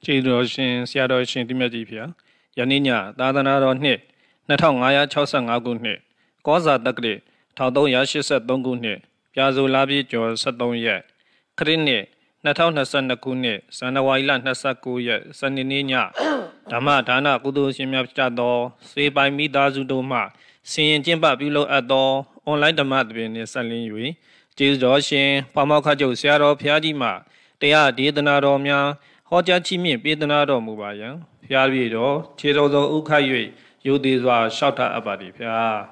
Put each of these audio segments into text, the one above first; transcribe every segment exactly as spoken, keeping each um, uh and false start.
ကျေးဇူးတော်ရှင်ဆရာတော်ရှင်တိမြတ်ကြီးဖျားယနေ့ညသာသနာတော်နှစ်နှစ်ထောင်ငါးရာ၆ဆယ့်ငါးခုနှစ်ကောဇာတက္ကရာတစ်ထောင်သုံးရာရှစ်ဆယ့်သုံးခုနှစ်ပြာဆိုလပြည့်ကျော်ဆယ့်သုံးရက်ခရစ်နှစ်နှစ်ထောင်နှစ်ဆယ့်နှစ်ခုနှစ်ဇန်နဝါရီလ၂၉ရက်စနေနေ့ညဓမ္မဒါနကုသိုလ်ရှင်များကြသောဆွေပိုင်မိသားစုတို့မှဆင်ရင်ကျင့်ပပြုလုပ်အပ်သောအွန်လိုင်းဓမ္မသဘင်နှင့်ဆက်လင်း၍ကျေးဇူးတော်ရှင်ပါမောက္ခချုပ်ဆရာတော်ဘုရားကြီးမှတရားဒေသနာတော်များဟောကြားချီးမြှင့်ပေးသနာတော်မူပါယံဖျားပြည့်တော်ခြေတော်သောဥခတ်၍ယုသေးစွာလျှောက်ထားအပ်ပါသည်ဖျား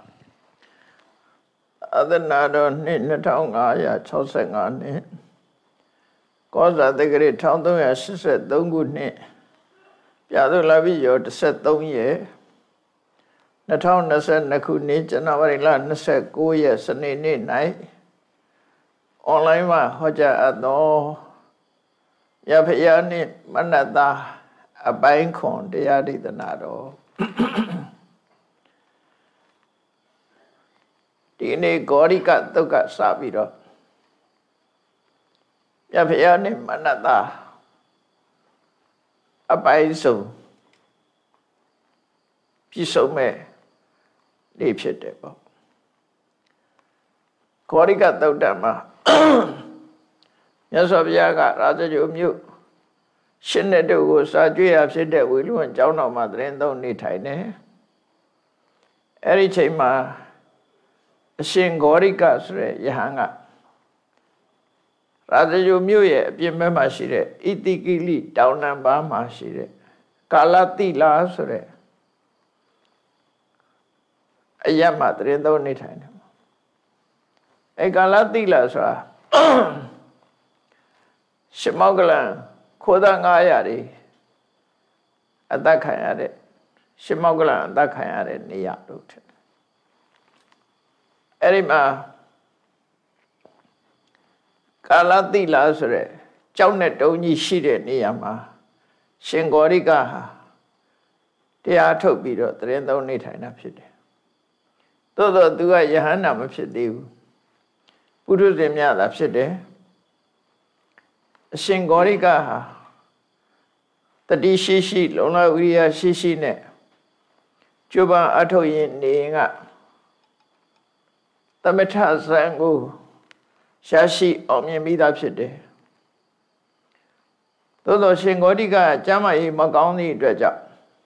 အသနာတော်နှစ်နှစ်ထောင်ငါးရာ၆ဆယ့်ငါးနှစ်ကောဇာတက္ကရာတစ်ထောင်သုံးရာရှစ်ဆယ့်သုံးခုနှစ်ပြာသိုလပြည့်ကျော်တစ်ဆယ့်သုံးရက်နှစ်ထောင်နှစ်ဆယ့်နှစ်ခုနှစ်ဇန်နဝါရီလ၂၉ရက်စနေနေ့၌အွန်လိုင်းမှာဟောကြားအပ်သောရဖယားနှင့်မနတ္တာအပိုင်းခွန်တရားဒေသနာတော်ဒီနေ့ဂေါရိကသုတ်ကစပြီးတော့ရဖယားနှင့်မနတ္တာအပိုင်းစုံပြည့်စုံမဲ့နေ့ဖြစ်တယ်ပေါ့ဂေါရိကသုတ်တံမှာမြတ်စွာဘုရားကရာဇဂိုမြို့ရှင်းတဲ့တို့ကိုစာကြွေးရဖြစ်တဲ့ဝေလူဝန်ကျောင်းတော်မှာတရင်သုံးနေထိုင်နေအဲ့ဒီချိန်မှာအရှင်ဂေါရိကဆိုတဲ့ယဟန်ကရာဇဂိုမြို့ရဲ့အပြင်ဘက်မှာရှိတဲ့ဣတိကိလိတောင်နံပါးမှာရှိတဲ့ကာလတိလာဆိုတဲ့အရတ်မှာတရင်သုံးနေထိုင်တယ်အဲကာလတိလာဆိုတာရှမောကလံခိုးသားငါးရာတွေအသက်ခံရတဲ့ရှမောကလံအသက်ခံရတဲ့နေရာတို့ထင်တယ်အဲ့ဒီမှာကာလတိလာဆိုတဲ့ကြောက်နဲ့တုံးကြီးရှိတဲ့နေရာမှာရှင်ဂေါရိကဟာတရားထုတ်ပြီးတော့တရင်သုံးနေထိုင်တာဖြစ်တယ်သို့တော့သူကယဟန္တာမဖြစ်သေးဘူးပုထုဇဉ်များသာဖြစ်တယ်အရှင်ဂေါရိကဟာတတိရှိရှိလုံလဝိရိယရှိရှိနဲ့ကျုပ်ပန်အထုတ်ရင်နေကသမထဇံကိုရှားရှိအောင်မြင်ပြီးသားဖြစ်တယ်သို့သောရှင်ဂေါရိကကျမ်းမာရေးမကောင်းသည့်အတွက်ကြောင့်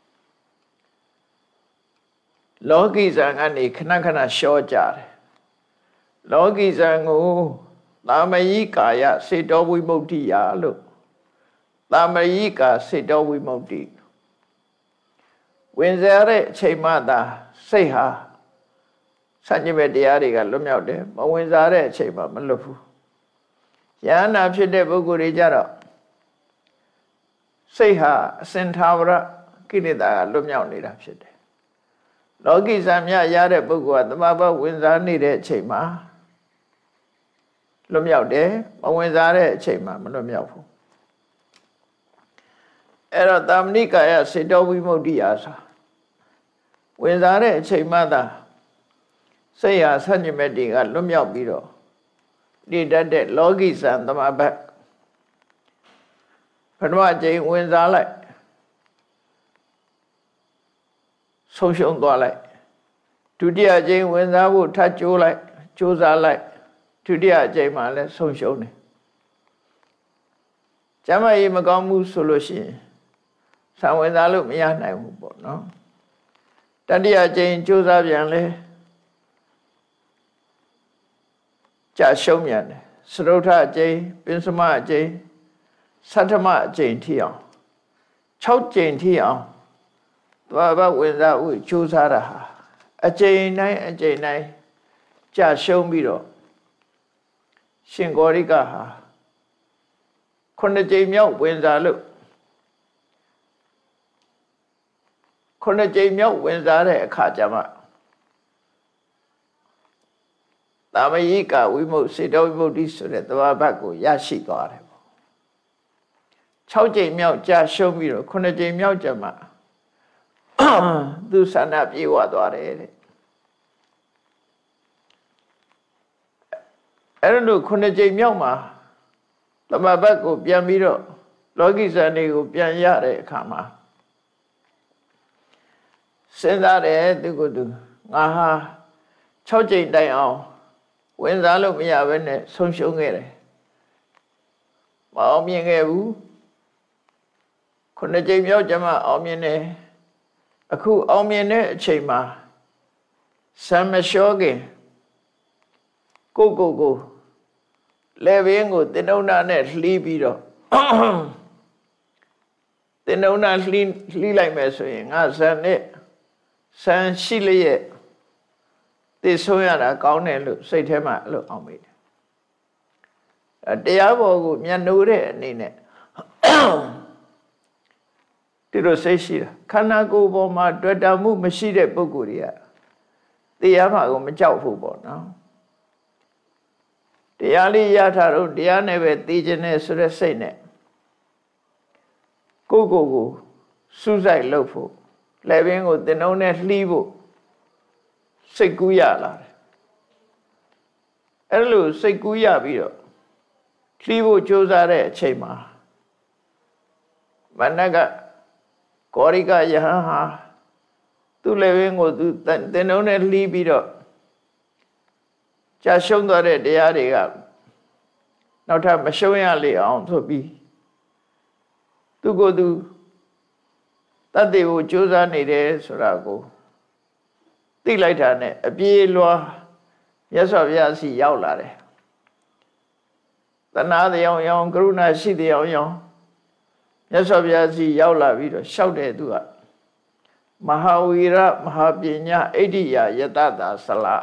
လောကီဇံကနေခဏခဏလျှော့ကြတယ်လောကီဇံကိုသာမယိကာယစေတောဝိမု ക്തി ယလို့သာမယိကာစေတောဝိမု ക്തി ဝင်စားတဲ့အချိန်မှသာစိတ်ဟာစัจ jime တရားတွေကလွတ်မြောက်တယ်မဝင်စားတဲ့အချိန်မှမလွတ်ဘူးယန္နာဖြစ်တဲ့ပုဂ္ဂိုလ်တွေကြတော့စိတ်ဟာအစင်သာဝရကိလေသာကလွတ်မြောက်နေတာဖြစ်တယ်လောကီဇံမြရတဲ့ပုဂ္ဂိုလ်ကသမဘဝင်စားနေတဲ့အချိန်မှာလွတ်မြောက်တယ်မဝင်စားတဲ့အချိန်မှာမလွတ်မြောက်ဘူးအဲ့တော့တာမဏိကာယစေတောဝိမု ക്തി ယဆိုဝင်စားတဲ့အချိန်မှသာစိတ်ဟာဆန့်ကျင်ဘက်တွေကလွတ်မြောက်ပြီးတော့တည်တတ်တဲ့လောကီဇံသမဘတ်ပထမအချိန်ဝင်စားလိုက်ဆုံးရှုံးသွားလိုက်ဒုတိယအချိန်ဝင်စားဖို့ထပ်ကြိုးလိုက်ကြိုးစားလိုက်ဒုတိယအကြိမ်မှာလည်းဆုံးရှုံးတယ်ကျမ်းမာရေးမကောင်းဘူးဆိုလို့ရှိရင်ဆံဝင်စားလို့မရနိုင်ဘူးပေါ့နော်တတိယအကြိမ်ကြိုးစားပြန်လဲကြာရှုံးပြန်တယ်စရုထအကြိမ်ပင်စမအကြိမ်သတ္တမအကြိမ်ထိအောင်၆ကြိမ်ထိအောင်သွားဘဝင်စားဦးကြိုးစားတာဟာအကြိမ်တိုင်းအကြိမ်တိုင်းကြာရှုံးပြီးတော့ရှင်ဂေါရိကဟာခုနှစ်ကြိမ်မြောက်ဝင်စားလို့ခုနှစ်ကြိမ်မြောက်ဝင်စားတဲ့အခါကျမှသာမယိကဝိမု စေတောဝိမု ക്തി ဆိုတဲ့သဘာဝကိုရရှိသွားတယ်ပေါ့၆ကြိမ်မြောက်ကြာရှုံးပြီးတော့ခုနှစ်ကြိမ်မြောက်ကျမှသူဆန္ဒပြေဝသွားတယ်တဲ့အဲ့လိုခုနှစ်ကြိမ်မြောက်မှာသမဘတ်ကိုပြန်ပြီးတော့လောကီဇာနေကိုပြန်ရတဲ့အခါမှာစဉ်းစားတယ်သူကသူငါဟာ၆ကြိမ်တိုင်အောင်ဝင်စားလို့မရဘဲနဲ့ဆုံးရှုံးခဲ့တယ်မအောင်မြင်ခဲ့ဘူးခုနှစ်ကြိမ်မြောက်ကျမှအောင်မြင်တယ်အခုအောင်မြင်တဲ့အချိန်မှာစံမလျှောခင်ကိုကိုကိုလေဘင်းကိုတင်ုံနာနဲ့လှီးပြီးတော့တင်ုံနာလှီးလှီးလိုက်မယ်ဆိုရင်ငါစံနဲ့စံရှိလျက်သိဆုံးရတာကောင်းတယ်လို့စိတ်ထဲမှာအဲ့လိုအောင်မိတယ်အဲတရားပေါ်ကိုမျက်နှိုးတဲ့အနေနဲ့ဒီလိုစိတ်ရှိတာခန္ဓာကိုယ်ပေါ်မှာတွေ့တာမှုမရှိတဲ့ပုဂ္ဂိုလ်တွေကတရားမှာကိုမကြောက်ဘူးပေါ့နော်တရားလေးရထားတော့တရားနဲ့ပဲသိခြင်းနဲ့ဆိုတဲ့စိတ်နဲ့ကိုယ့်ကိုယ်ကိုစူးစိုက်လုပ်ဖို့လက်ဘင်းကိုတင်ုံနဲ့လှီးဖို့စိတ်ကူးရလာတယ်အဲ့လိုစိတ်ကူးရပြီးတော့လှီးဖို့ကြိုးစားတဲ့အချိန်မှာမနက်ကကောရိကယဟန်ဟာသူ့လက်ဘင်းကိုသူတင်ုံနဲ့လှီးပြီးတော့ကြာရှုံးသွားတဲ့တရားတွေကနောက်ထပ်မရှုံးရလေအောင်ဆိုပြီးသူကိုယ်သူတတ်တယ်ကိုကြိုးစားနေတယ်ဆိုတာကိုသိလိုက်တာနဲ့အပြေးလွှားမြတ်စွာဘုရားစီရောက်လာတယ်တဏှာတရားရောင်ကရုဏာရှိတရားရောင်မြတ်စွာဘုရားစီရောက်လာပြီးတော့လျှောက်တယ်သူကမဟာဝီရမဟာပညာဣတိယယတတာဆလာ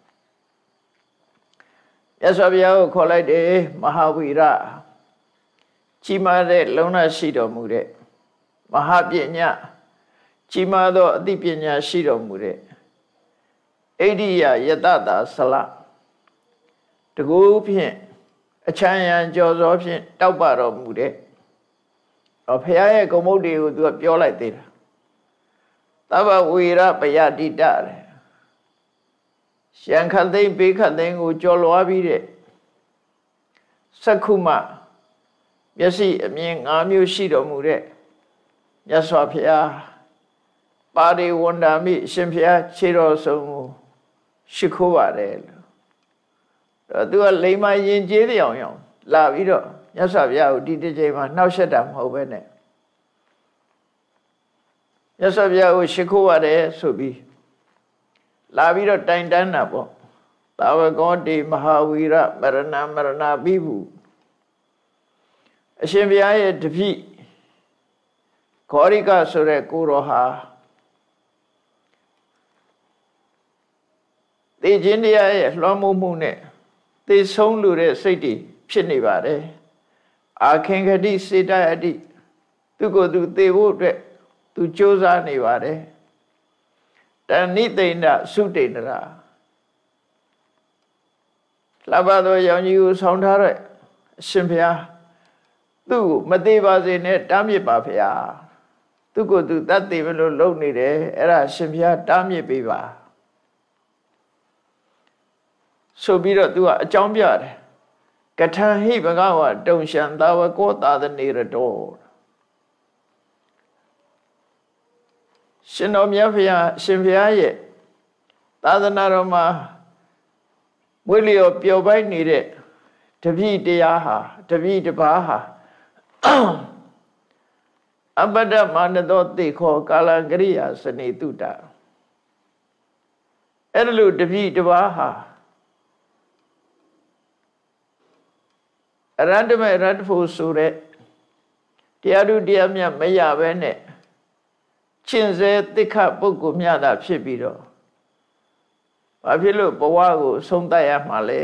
မြတ်စွာဘုရားကိုခေါ်လိုက်တယ်မဟာဝီရကြီးမားတဲ့လုံလရှိတော်မူတဲ့မဟာပညာကြီးမားသောအသိပညာရှိတော်မူတဲ့ဣတိယယတတာဆလတကူဖြင့်အချမ်းရံကြော်စောဖြင့်တောက်ပတော်မူတဲ့ဘုရားရဲ့ဂုဏ်မုတ်တွေကိုသူကပြောလိုက်သေးတာသဗ္ဗဝေရပယတိတတဲ့ရှံခတ်သိမ့်ပေးခတ်သိမ့်ကိုကြော်လွားပြီးတဲ့စက္ခုမမျက်စိအမြင်၅မျိုးရှိတော်မူတဲ့မြတ်စွာဘုရားပါရိဝန္ဒာမိအရှင်ဘုရားခြေတော်ဆုံးကိုရှိခိုးပါတယ်လို့တော့သူကလိမ္မာရင်ကျေးတဲ့အောင်အောင်လာပြီးတော့မြတ်စွာဘုရားကိုဒီတစ်ချိန်မှာနှောက်ယှက်တာမဟုတ်ပဲနဲ့မြတ်စွာဘုရားကိုရှိခိုးပါတယ်ဆိုပြီးလာပြီးတော့တိုင်တန်းတာပေါ့သာဝကောတိမဟာဝီရမရဏမရဏပိဘူးအရှင်ဘုရားရဲ့တပည့်ခောရိကဆိုတဲ့ကိုတော်ဟာသိခြင်းတရားရဲ့လွှမ်းမိုးမှုနဲ့သိဆုံးလူတဲ့စိတ်တွေဖြစ်နေပါတယ်အာခင်ခတိစေတအတိသူကိုယ်သူသိဖို့အတွက်သူကြိုးစားနေပါတယ်တဏိသိဏသုတိဏရာလှပသောရောင်ကြီးကိုဆောင်းထားတဲ့အရှင်ဘုရားသူ့ကိုမသေးပါစေနဲ့တားမြစ်ပါဗျာသူကိုယ်သူတတ်သိမလို့လုပ်နေတယ်အဲ့ဒါရှင်ဘုရားတားမြစ်ပေးပါဆိုပြီးတော့သူကအကြောင်းပြတယ်ကထံဟိဘဂဝါတုံရှံသာဝကောသာသနေရတောရှင်တော်မြတ်ဘုရားရှင်ဘုရားရဲ့သာသနာတော်မှာဝိလျောပျော်ပိုက်နေတဲ့တပည့်တရားဟာတပည့်တစ်ပါးဟာအပဒမာနတောတိခောကာလကရိယာစနေတုတအဲ့လိုတပည့်တစ်ပါးဟာအရဟတမေရတ္တဖို့ဆိုတဲ့တရားသူတရားမြတ်မရဘဲနဲ့ချင်းစေတိခပုဂ္ဂိုလ်မြတ်တာဖြစ်ပြီးတော့ဘာဖြစ်လို့ဘဝကိုဆုံးတတ်ရမှာလဲ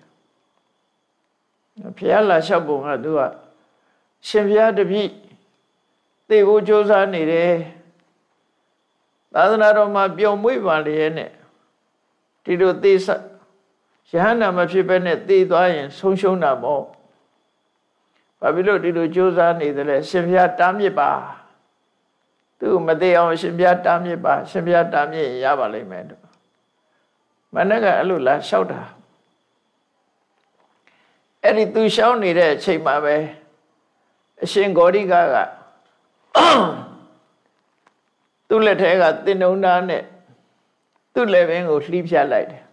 ဘုရားလာလျှောက်ပုံကသူကရှင်ဘုရားတပည့်သိဖို့ကြိုးစားနေတယ်သာသနာတော်မှာပျော်မွေ့ပါလေနဲ့ဒီလိုသိစယဟန္တာမဖြစ်ဘဲနဲ့သိသွားရင်ဆုံးရှုံးတာပေါ့ဘာဖြစ်လို့ဒီလိုကြိုးစားနေတယ်လဲရှင်ဘုရားတားမြစ်ပါသူမသိအောင်ရှင်ဘုရားတားမြစ်ပါရှင်ဘုရားတားမြစ်ရပါလိမ့်မယ်တော့မနက်ကအဲ့လိုလာလျှောက်တာအဲ့ဒီသူရှောင်းနေတဲ့အချိန်မှာပဲအရှင်ဂေါရိကကသူ့လက်ထဲကသင်္နုံသားနဲ့သူ့လက်ပင်ကိုလှီးဖြတ်လိုက်တယ်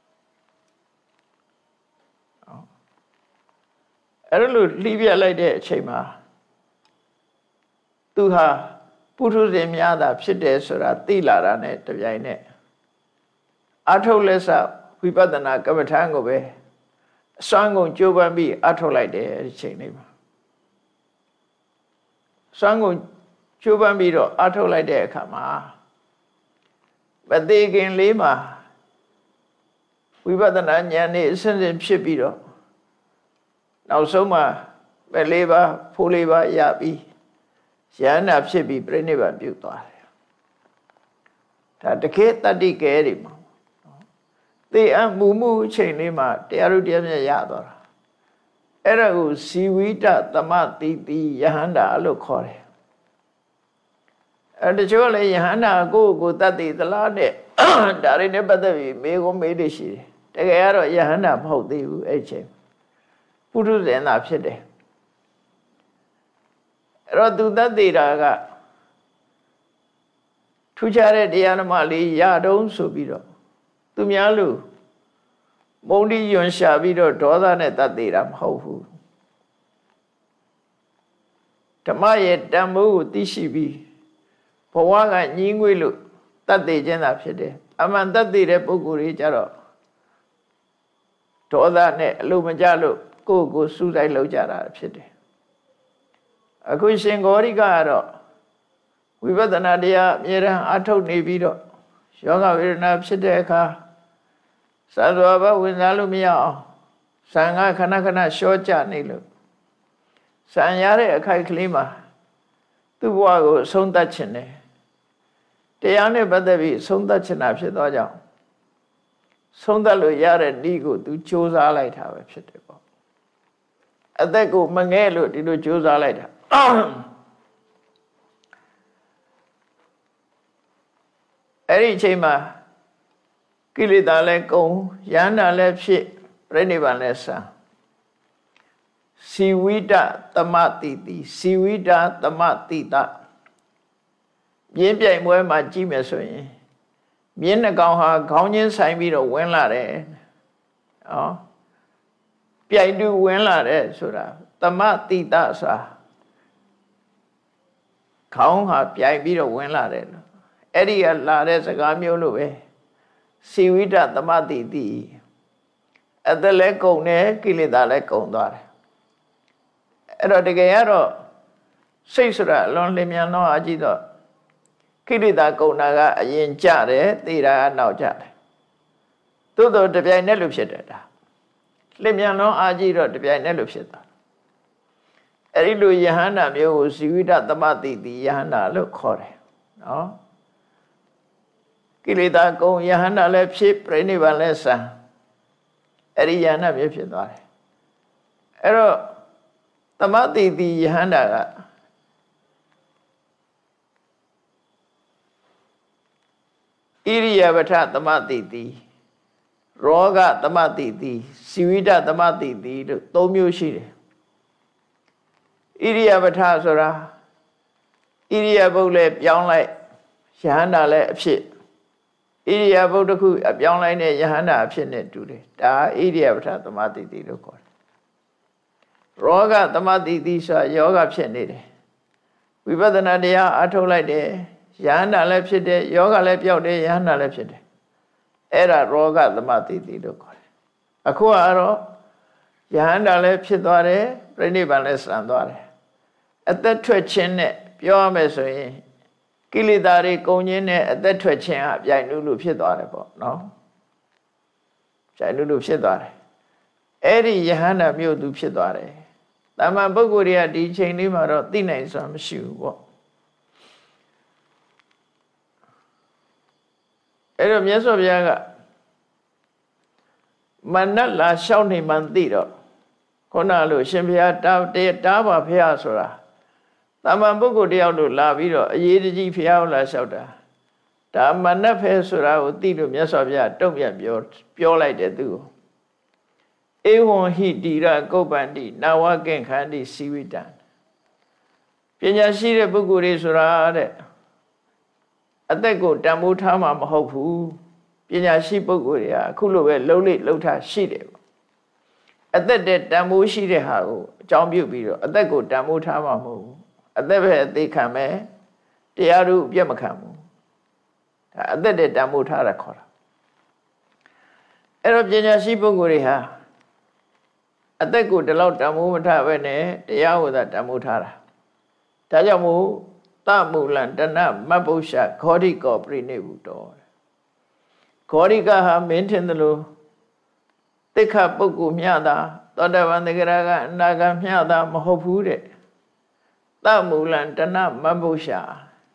အဲ့လိုလှီးဖြတ်လိုက်တဲ့အချိန်မှာသူဟာပုထုဇဉ်များသာဖြစ်တယ်ဆိုတာသိလာတာနဲ့တပြိုင်နက်အထုတ်လက်စဝိပဿနာကမ္မထာကိုပဲအစွမ်းကုန်ကြိုးပမ်းပြီးအထုတ်လိုက်တယ်အဲ့ဒီချိန်လေးမှာစွမ်းကုန်ကြိုးပမ်းပြီးတော့အထုတ်လိုက်တဲ့အခါမှာမသေးခင်လေးမှာဝိပဿနာဉာဏ်နဲ့အစဉ်စဉ်ဖြစ်ပြီးတော့နောက်ဆုံးမှာပဲလေးပါဖိုးလေးပါရပြီးယန္တာဖြစ်ပြီးပြိဋိဘံပြုသွားတယ်ဒါတကယ်တတ္တိကဲတွေမှာသေအမှုမှုအချိန်လေးမှာတရားတို့တရားမြတ်ရသွားတာအဲ့ဒါကိုဇီဝိတသမတိတိယဟန္တာလို့ခေါ်တယ်အဲ့တချို့လည်းယဟန္တာကိုယ့်ကိုယ်တတ်သိသလားတဲ့ဒါတွေနဲ့ပတ်သက်ပြီးမေးကုန်မေးလို့ရှိတယ်တကယ်ကတော့ယဟန္တာမဟုတ်သေးဘူးအဲ့ချိန်ပုထုဇဉ်သာဖြစ်တယ်အဲ့တော့သူတတ်သိတာကထူးခြားတဲ့တရားဓမ္မလေးရတုံးဆိုပြီးတော့သူများလို့မုန်းတိယွန်ရှာပြီးတော့ဒေါသနဲ့တတ်သိတာမဟုတ်ဘူးဓမ္မရဲ့တန်ဖိုးကိုသိရှိပြီးဘဝကညင်းငွေ့လို့တတ်သိခြင်းသာဖြစ်တယ်အမှန်တတ်သိတဲ့ပုဂ္ဂိုလ်တွေကြတော့ဒေါသနဲ့အလိုမကျလို့ကိုယ့်ကိုယ်စူးစိုက်လုပ်ကြတာဖြစ်တယ်အခုရှင်ဂေါရိကကတော့ဝိပဿနာတရားအမြဲတမ်းအထုတ်နေပြီးတော့ယောဂဝေဒနာဖြစ်တဲ့အခါသံဃာဘဝင်စားလို့မရအောင်သံဃာခဏခဏရှော့ကြနေလို့ဆံရတဲ့အခိုက်ကလေးမှာသူ့ဘဝကိုအဆုံးသတ်ခြင်းတယ်တရားနဲ့ပတ်သက်ပြီးအဆုံးသတ်ခြင်းတာဖြစ်သောကြောင့်ဆုံးသတ်လို့ရတဲ့ဤကိုသူကြိုးစားလိုက်တာပဲဖြစ်တယ်ပေါ့အသက်ကိုမငဲ့လို့ဒီလိုကြိုးစားလိုက်တာအဲ့ဒီအချိန်မှာကိလေသာလည်းကုန်ယန္တာလည်းဖြစ်ပြိဋိဘံလည်းဆံစီဝိတသမတိတိစီဝိတသမတိတမြင်းပြိုင်ပွဲမှာကြည့်မယ်ဆိုရင်မြင်းနှကောင်ဟာခေါင်းချင်းဆိုင်ပြီးတော့ဝင်လာတယ်။ဟောပြိုင်တူဝင်လာတယ်ဆိုတာသမတိတဆိုတာခေါင်းဟာပြိုင်ပြီးတော့ဝင်လာတယ်လို့အဲ့ဒီကလာတဲ့စကားမျိုးလို့ပဲစီဝိတသမတိတိအသက်လည်းကုန်တယ်ကိလေသာလည်းကုန်သွားတယ်အဲ့တော့တကယ်ကတော့စိတ်ဆိုတာလွန်လင်းမြန်တော့အကြည့်တော့ကိလေသာကုန်တာကအရင်ကြတယ်သိတာကနောက်ကြတယ်သို့တော့တပြိုင်နက်လို့ဖြစ်တယ်ဒါလင်းမြန်တော့အကြည့်တော့တပြိုင်နက်လို့ဖြစ်သွားအဲ့ဒီလိုယဟန္တာမျိုးကိုဇီဝိတသမတိတိယဟန္တာလို့ခေါ်တယ်နော်ကိလေသာကုန်ယဟန္တာလည်းဖြစ်ပြိဋိဘံလည်းဆံအဲ့ဒီယဟန္တာမျိုးဖြစ်သွားတယ်အဲ့တော့သမတိတိယဟန္တာကဣရိယပဋ္ဌသမတိတိရောဂသမတိတိစီဝိတသမတိတိတို့သုံးမျိုးရှိတယ်ဣရိယပဋ္ဌဆိုတာဣရိယပုတ်လည်းပြောင်းလိုက်ယဟန္တာလည်းအဖြစ်ဣရိယပုတ်တစ်ခုအပြောင်းလိုက်တဲ့ယဟန္တာအဖြစ်နဲ့တူတယ်ဒါဣရိယပဋ္ဌသမတိတိလို့ခေါ်တယ်ရောဂသမတိတိဆိုတာယောဂဖြစ်နေတယ်ဝိပဿနာတရားအထုတ်လိုက်တယ်ယဟန္တာလည်းဖြစ်တယ်ယောဂလည်းပျောက်တယ်ယဟန္တာလည်းဖြစ်တယ်အဲ့ဒါရောဂသမတိတိလို့ခေါ်တယ်အခုကတော့ယဟန္တာလည်းဖြစ်သွားတယ်ပြိဋိဘံလည်းဆံသွားတယ်အသက်ထွက်ခြင်းနဲ့ပြောရမယ်ဆိုရင်ကိလေသာတွေကုန်ခြင်းနဲ့အသက်ထွက်ခြင်းအပြိုင်လူလူဖြစ်သွားတယ်ပေါ့နော်ပြိုင်လူလူဖြစ်သွားတယ်အဲ့ဒီယဟန္တာမျိုးသူဖြစ်သွားတယ်တာမန်ပုဂ္ဂိုလ်တွေကဒီချိန်လေးမှာတော့သိနိုင်စွာမရှိဘူးပေါ့အဲ့တော့မြတ်စွာဘုရားကမနတ်လာလျှောက်နေမှန်သိတော့ခုနလိုရှင်ဘုရားတာတားပါဘုရားဆိုတာတာမန်ပုဂ္ဂိုလ်တယောက်တို့လာပြီးတော့အရေးတကြီးဘုရားကိုလာလျှောက်တာဒါမနတ်ဖဲဆိုတာကိုသိလို့မြတ်စွာဘုရားတုံ့ပြန်ပြောပြောလိုက်တယ်သူကိုဧဝံဟိတိရကုပ္ပန္တိနာဝကင်္ခန္တိစီဝိတံညာရှိတဲ့ပုဂ္ဂိုလ်တွေဆိုတာတဲ့အသက်ကိုတန်ဖိုးထားမှာမဟုတ်ဘူးပညာရှိပုဂ္ဂိုလ်တွေကအခုလိုပဲလှုပ်လိလှုပ်ထားရှိတယ်ပေါ့အသက်တဲ့တန်ဖိုးရှိတဲ့ဟာကိုအကြောင်းပြုပြီးတော့အသက်ကိုတန်ဖိုးထားမှာမဟုတ်ဘူးအသက်ပဲအသေးခံမယ်တရားတို့ပြတ်မခံဘူးဒါအသက်တဲ့တန်ဖိုးထားတာခေါ်တာအဲ့တော့ပညာရှိပုဂ္ဂိုလ်တွေဟာအသက်ကိုဒီလောက်တန်ဖိုးမထားပဲနဲ့တရားဟောတာတန်ဖိုးထားတာဒါကြောင့်မို့သမူလံတဏမတ်ပု္ပ္ပရှဂေါတိကောပရိနိဗ္ဗုတောဂေါတိကဟာမင်းထင်သလိုတိခပုဂ္ဂိုလ်မျှတာသောတပန်တဂရကအနာဂတ်မျှတာမဟုတ်ဘူးတဲ့သမူလံတဏမတ်ပု္ပ္ပရှ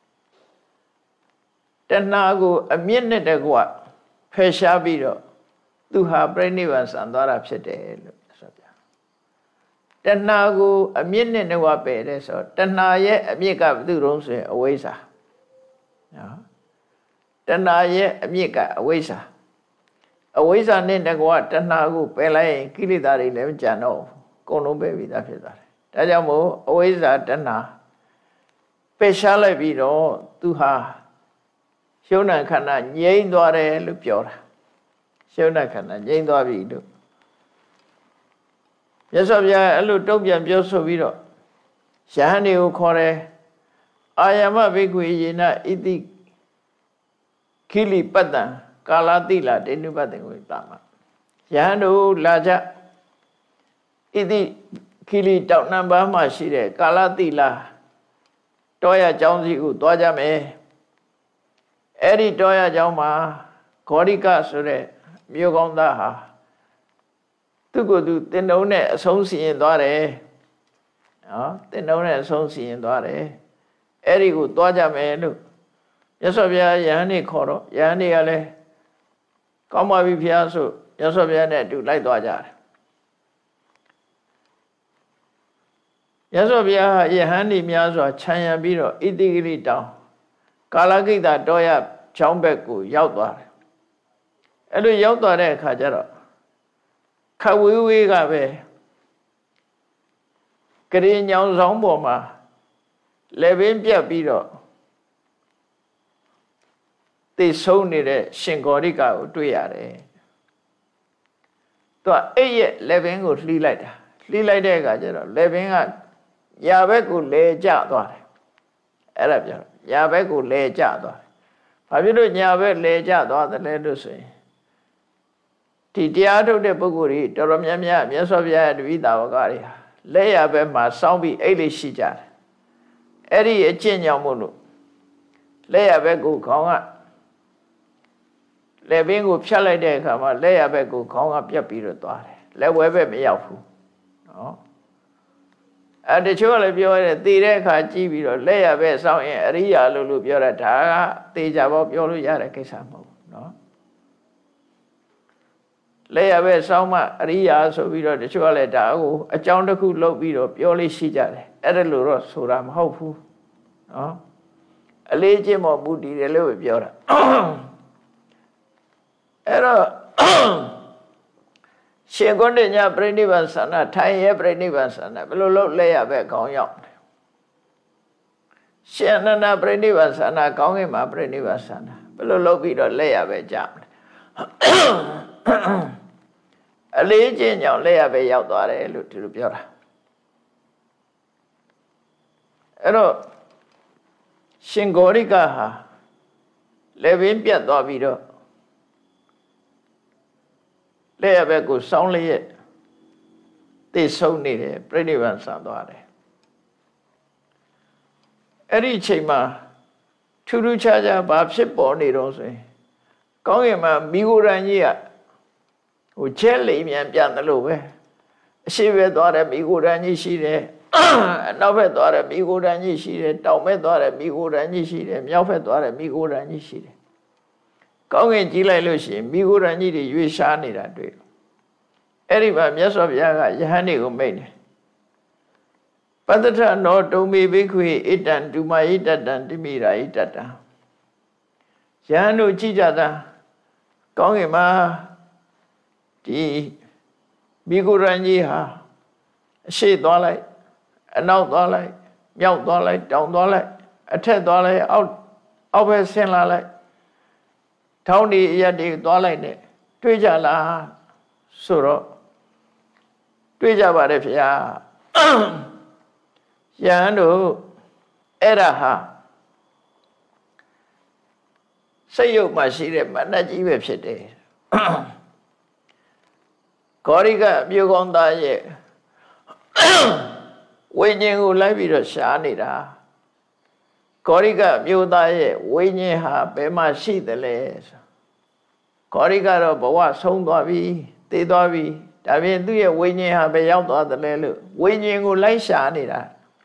တဏကိုအမြင့်နဲ့တကွဖယ်ရှားပြီးတော့သူဟာပြိဋိဘံဆံသွားတာဖြစ်တယ်လို့ဆိုပြတဏကိုအမြင့်နဲ့တကွပယ်တယ်ဆိုတဏရဲ့အမြင့်ကဘယ်သူတုံးဆိုရင်အဝိဇ္ဇာနော်တဏရဲ့အမြင့်ကအဝိဇ္ဇာအဝိဇ္ဇာနဲ့တကွတဏကိုပယ်လိုက်ရင်ကိလေသာတွေလည်းမကြံတော့ဘူးအကုန်လုံးပယ်ပြီးသားဖြစ်သွားတယ်ဒါကြောင့်မို့အဝိဇ္ဇာတဏပယ်ရှားလိုက်ပြီးတော့သူဟာရှုံးဏခန္ဓာငြိမ့်သွားတယ်လို့ပြောတာရှုံးဏခန္ဓာငြိမ့်သွားပြီလို့မြတ်စွာဘုရားအဲ့လိုတုံ့ပြန်ပြောဆိုပြီးတော့ယဟန်တွေကိုခေါ်တယ်အာယမဘိက္ခွေယေနဣတိခိလိပတ္တံကာလတိလာတေနုပတ္တံကိုတာမယဟန်တို့လာကြဣတိခိလိတောက်နှံပါးမှရှိတဲ့ကာလတိလာတောရကျောင်းစီကိုသွားကြမယ်အဲ့ဒီတောရကျောင်းမှာဂေါရိကဆိုတဲ့မြို့ကောင်းသားဟာသူကိုယ်သူတင်တုံးနဲ့အဆုံးစီရင်သွားတယ်နော်တင်တုံးနဲ့အဆုံးစီရင်သွားတယ်အဲ့ဒီကိုသွားကြမယ်လို့မြတ်စွာဘုရားယဟန်နေခေါ်တော့ယဟန်နေကလည်းကောင်းပါပြီဘုရားဆိုမြတ်စွာဘုရားနဲ့အတူလိုက်သွားကြတယ်မြတ်စွာဘုရားဟာယဟန်နေများစွာခြံရံပြီးတော့ဣတိဂရိတောင်ကာလကိတ္တတောရချောင်းဘက်ကိုရောက်သွားတယ်အဲ့လိုရောက်သွားတဲ့အခါကျတော့ခဝေးဝေးကပဲကရင်ညောင်ဆောင်ပေါ်မှာလက်ပင်ပြတ်ပြီးတော့သိဆုံးနေတဲ့ရှင်ဂေါရိကကိုတွေ့ရတယ်သူကအဲ့ရဲ့လက်ပင်ကိုလှီးလိုက်တာလှီးလိုက်တဲ့အခါကျတော့လက်ပင်ကညာဘက်ကိုလဲကျသွားတယ်အဲ့ဒါပြောညာဘက်ကိုလဲကျသွားတယ်ဘာဖြစ်လို့ညာဘက်လဲကျသွားတယ်လဲလို့ဆိုရင်ဒီတရားထုတ်တဲ့ပုဂ္ဂိုလ်တွေတော်တော်များများမြတ်စွာဘုရားရဲ့တပည့်တော်ကတွေဟာလက်ရဘက်မှာစောင်းပြီးအိတ်လေးရှိကြတယ်အဲ့ဒီအကျင့်ကြောင့်မို့လို့လက်ရဘက်ကိုခေါင်းကလက်ပင်ကိုဖြတ်လိုက်တဲ့အခါမှာလက်ရဘက်ကိုခေါင်းကပြတ်ပြီးတော့သွားတယ်လက်ဝဲဘက်မရောက်ဘူးနော်အဲ့တချို့ကလည်းပြောရတယ်သေတဲ့အခါကြည့်ပြီးတော့လက်ရဘက်စောင်းရင်အရိယာလို့လို့ပြောတာဒါကသေချာပေါ့ပြောလို့ရတဲ့ကိစ္စမဟုတ်ဘူးနော်လက်ရဘက်စောင်းမှအရိယာဆိုပြီးတော့တချို့ကလည်းဒါကိုအကြောင်းတစ်ခုလုပ်ပြီးတော့ပြောလို့ရှိကြတယ်အဲ့ဒါလို့တော့ဆိုတာမဟုတ်ဘူးနော်အလေးချင်းမော်မူတည်တယ်လို့ပြောတာအဲ့တော့ရှင်ဂုဏ်ညပြိဋိဘံဆန္ဒထိုင်ရဲ့ပြိဋိဘံဆန္ဒဘယ်လိုလုပ်လဲရပဲခေါင်းရောက်တယ်ရှင်အနန္ဒပြိဋိဘံဆန္ဒခေါင်းငယ်မှာပြိဋိဘံဆန္ဒဘယ်လိုလုပ်ပြီးတော့လဲရပဲကြမယ်အလေးချင်းကြောင့်လဲရပဲရောက်သွားတယ်လို့သူတို့ပြောတာအဲ့တော့ရှင်ဂေါရိကဟာလက်ပင်ပြတ်သွားပြီးတော့လက်ရဘက်ကိုစောင်းလျက်သိဆုံးနေတယ်ပြိဋိဘံဆံသွားတယ်အဲ့ဒီအချိန်မှာထူးထူးခြားခြားဘာဖြစ်ပေါ်နေတော့ဆိုရင်ကောင်းကင်မှာမိဂုရန်ကြီးကဟိုကျဲလိမ်မြန်ပြန်တယ်လို့ပဲအရှိဘက်သွားတယ်မိဂုရန်ကြီးရှိတယ်အနောက်ဘက်သွားတယ်မိဂုရန်ကြီးရှိတယ်တောင်ဘက်သွားတယ်မိဂုရန်ကြီးရှိတယ်မြောက်ဘက်သွားတယ်မိဂုရန်ကြီးရှိတယ်ကောင်းကင်ကြည့်လိုက်လို့ရှိရင်မိဂုရန်ကြီးတွေရွေးရှားနေတာတွေ့အဲ့ဒီမှာမြတ်စွာဘုရားကယဟန်တွေကိုမိန့်တယ်ပတ္တထနောတုံမေဘိက္ခွေဣတံဒုမာယိတတံတိမိရာယိတတံယဟန်တို့ကြည့်ကြတာကောင်းကင်မှာဒီမိဂုရန်ကြီးဟာအရှိသွားလိုက်အနောက်သွားလိုက်မြောက်သွားလိုက်တောင်သွားလိုက်အထက်သွားလိုက်အောက်အောက်ဘက်ဆင်းလာလိုက်ထောင်းဒီအရက်တွေသွားလိုက်နဲ့တွေ့ကြလားဆိုတော့တွေ့ကြပါတယ်ဖေဟာယဟန်တို့အဲ့ဒါဟာစိတ်ယုတ်မှရှိတဲ့မနတ်ကြီးပဲဖြစ်တယ်ဂေါရိကမြို့ကောင်းသားရဲ့ဝိညာဉ်ကိုလိုက်ပြီးတော့ရှားနေတာဂေါရိကမြို့သားရဲ့ဝိညာဉ်ဟာဘယ်မှာရှိသလဲဂေါရိကတော့ဘဝဆုံးသွားပြီသေသွားပြီဒါပြင်သူ့ရဲ့ဝိညာဉ်ဟာဘယ်ရောက်သွားသလဲလို့ဝိညာဉ်ကိုလိုက်ရှားနေတာ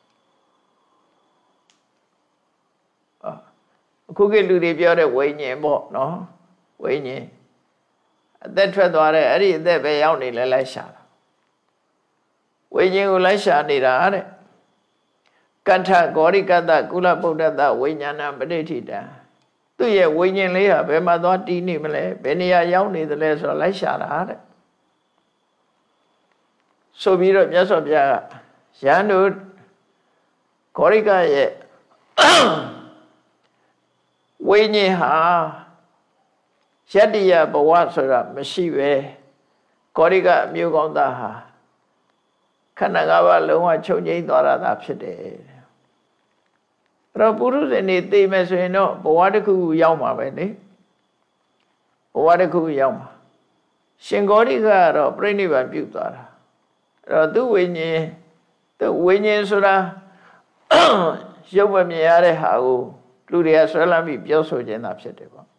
အခုကလူတွေပြောတဲ့ဝိညာဉ်ပေါ့နော်ဝိညာဉ်အသက်ထွက်သွားတဲ့အဲ့ဒီအသက်ပဲရောက်နေလဲလိုက်ရှာတာဝိညာဉ်ကိုလိုက်ရှာနေတာတဲ့ကဋ္ဌဂေါရိကတကုလဗုဒ္ဓတဝိညာဏပဋိဋ္ဌိတံသူ့ရဲ့ဝိညာဉ်လေးဟာဘယ်မှာသွားတည်နေမလဲဘယ်နေရာရောက်နေသလဲဆိုတော့လိုက်ရှာတာတဲ့ဆိုပြီးတော့မြတ်စွာဘုရားကယန္တုဂေါရိကရဲ့ဝိညာဉ်ဟာယတ္တိယဘဝဆိုတာမရှိပဲဂေါရိကအမျိုးကောင်းသားဟာခန္ဓာ၅ပါးလုံးဝချုပ်ငြိမ်းသွားတာဖြစ်တယ်အဲ့တော့ပုရုဇဉ်နေသိမယ်ဆိုရင်တော့ဘဝတစ်ခုရောက်မှာပဲလေဘဝတစ်ခုရောက်မှာရှင်ဂေါရိကကတော့ပြိဋိဘံပြုသွားတာအဲ့တော့သူဝိညာဉ်သူဝိညာဉ်ဆိုတာရုပ်မမြင်ရတဲ့ဟာကိုလူတွေကဆွဲလမ်းပြီးပြောဆိုခြင်းသာဖြစ်တယ်ပေါ့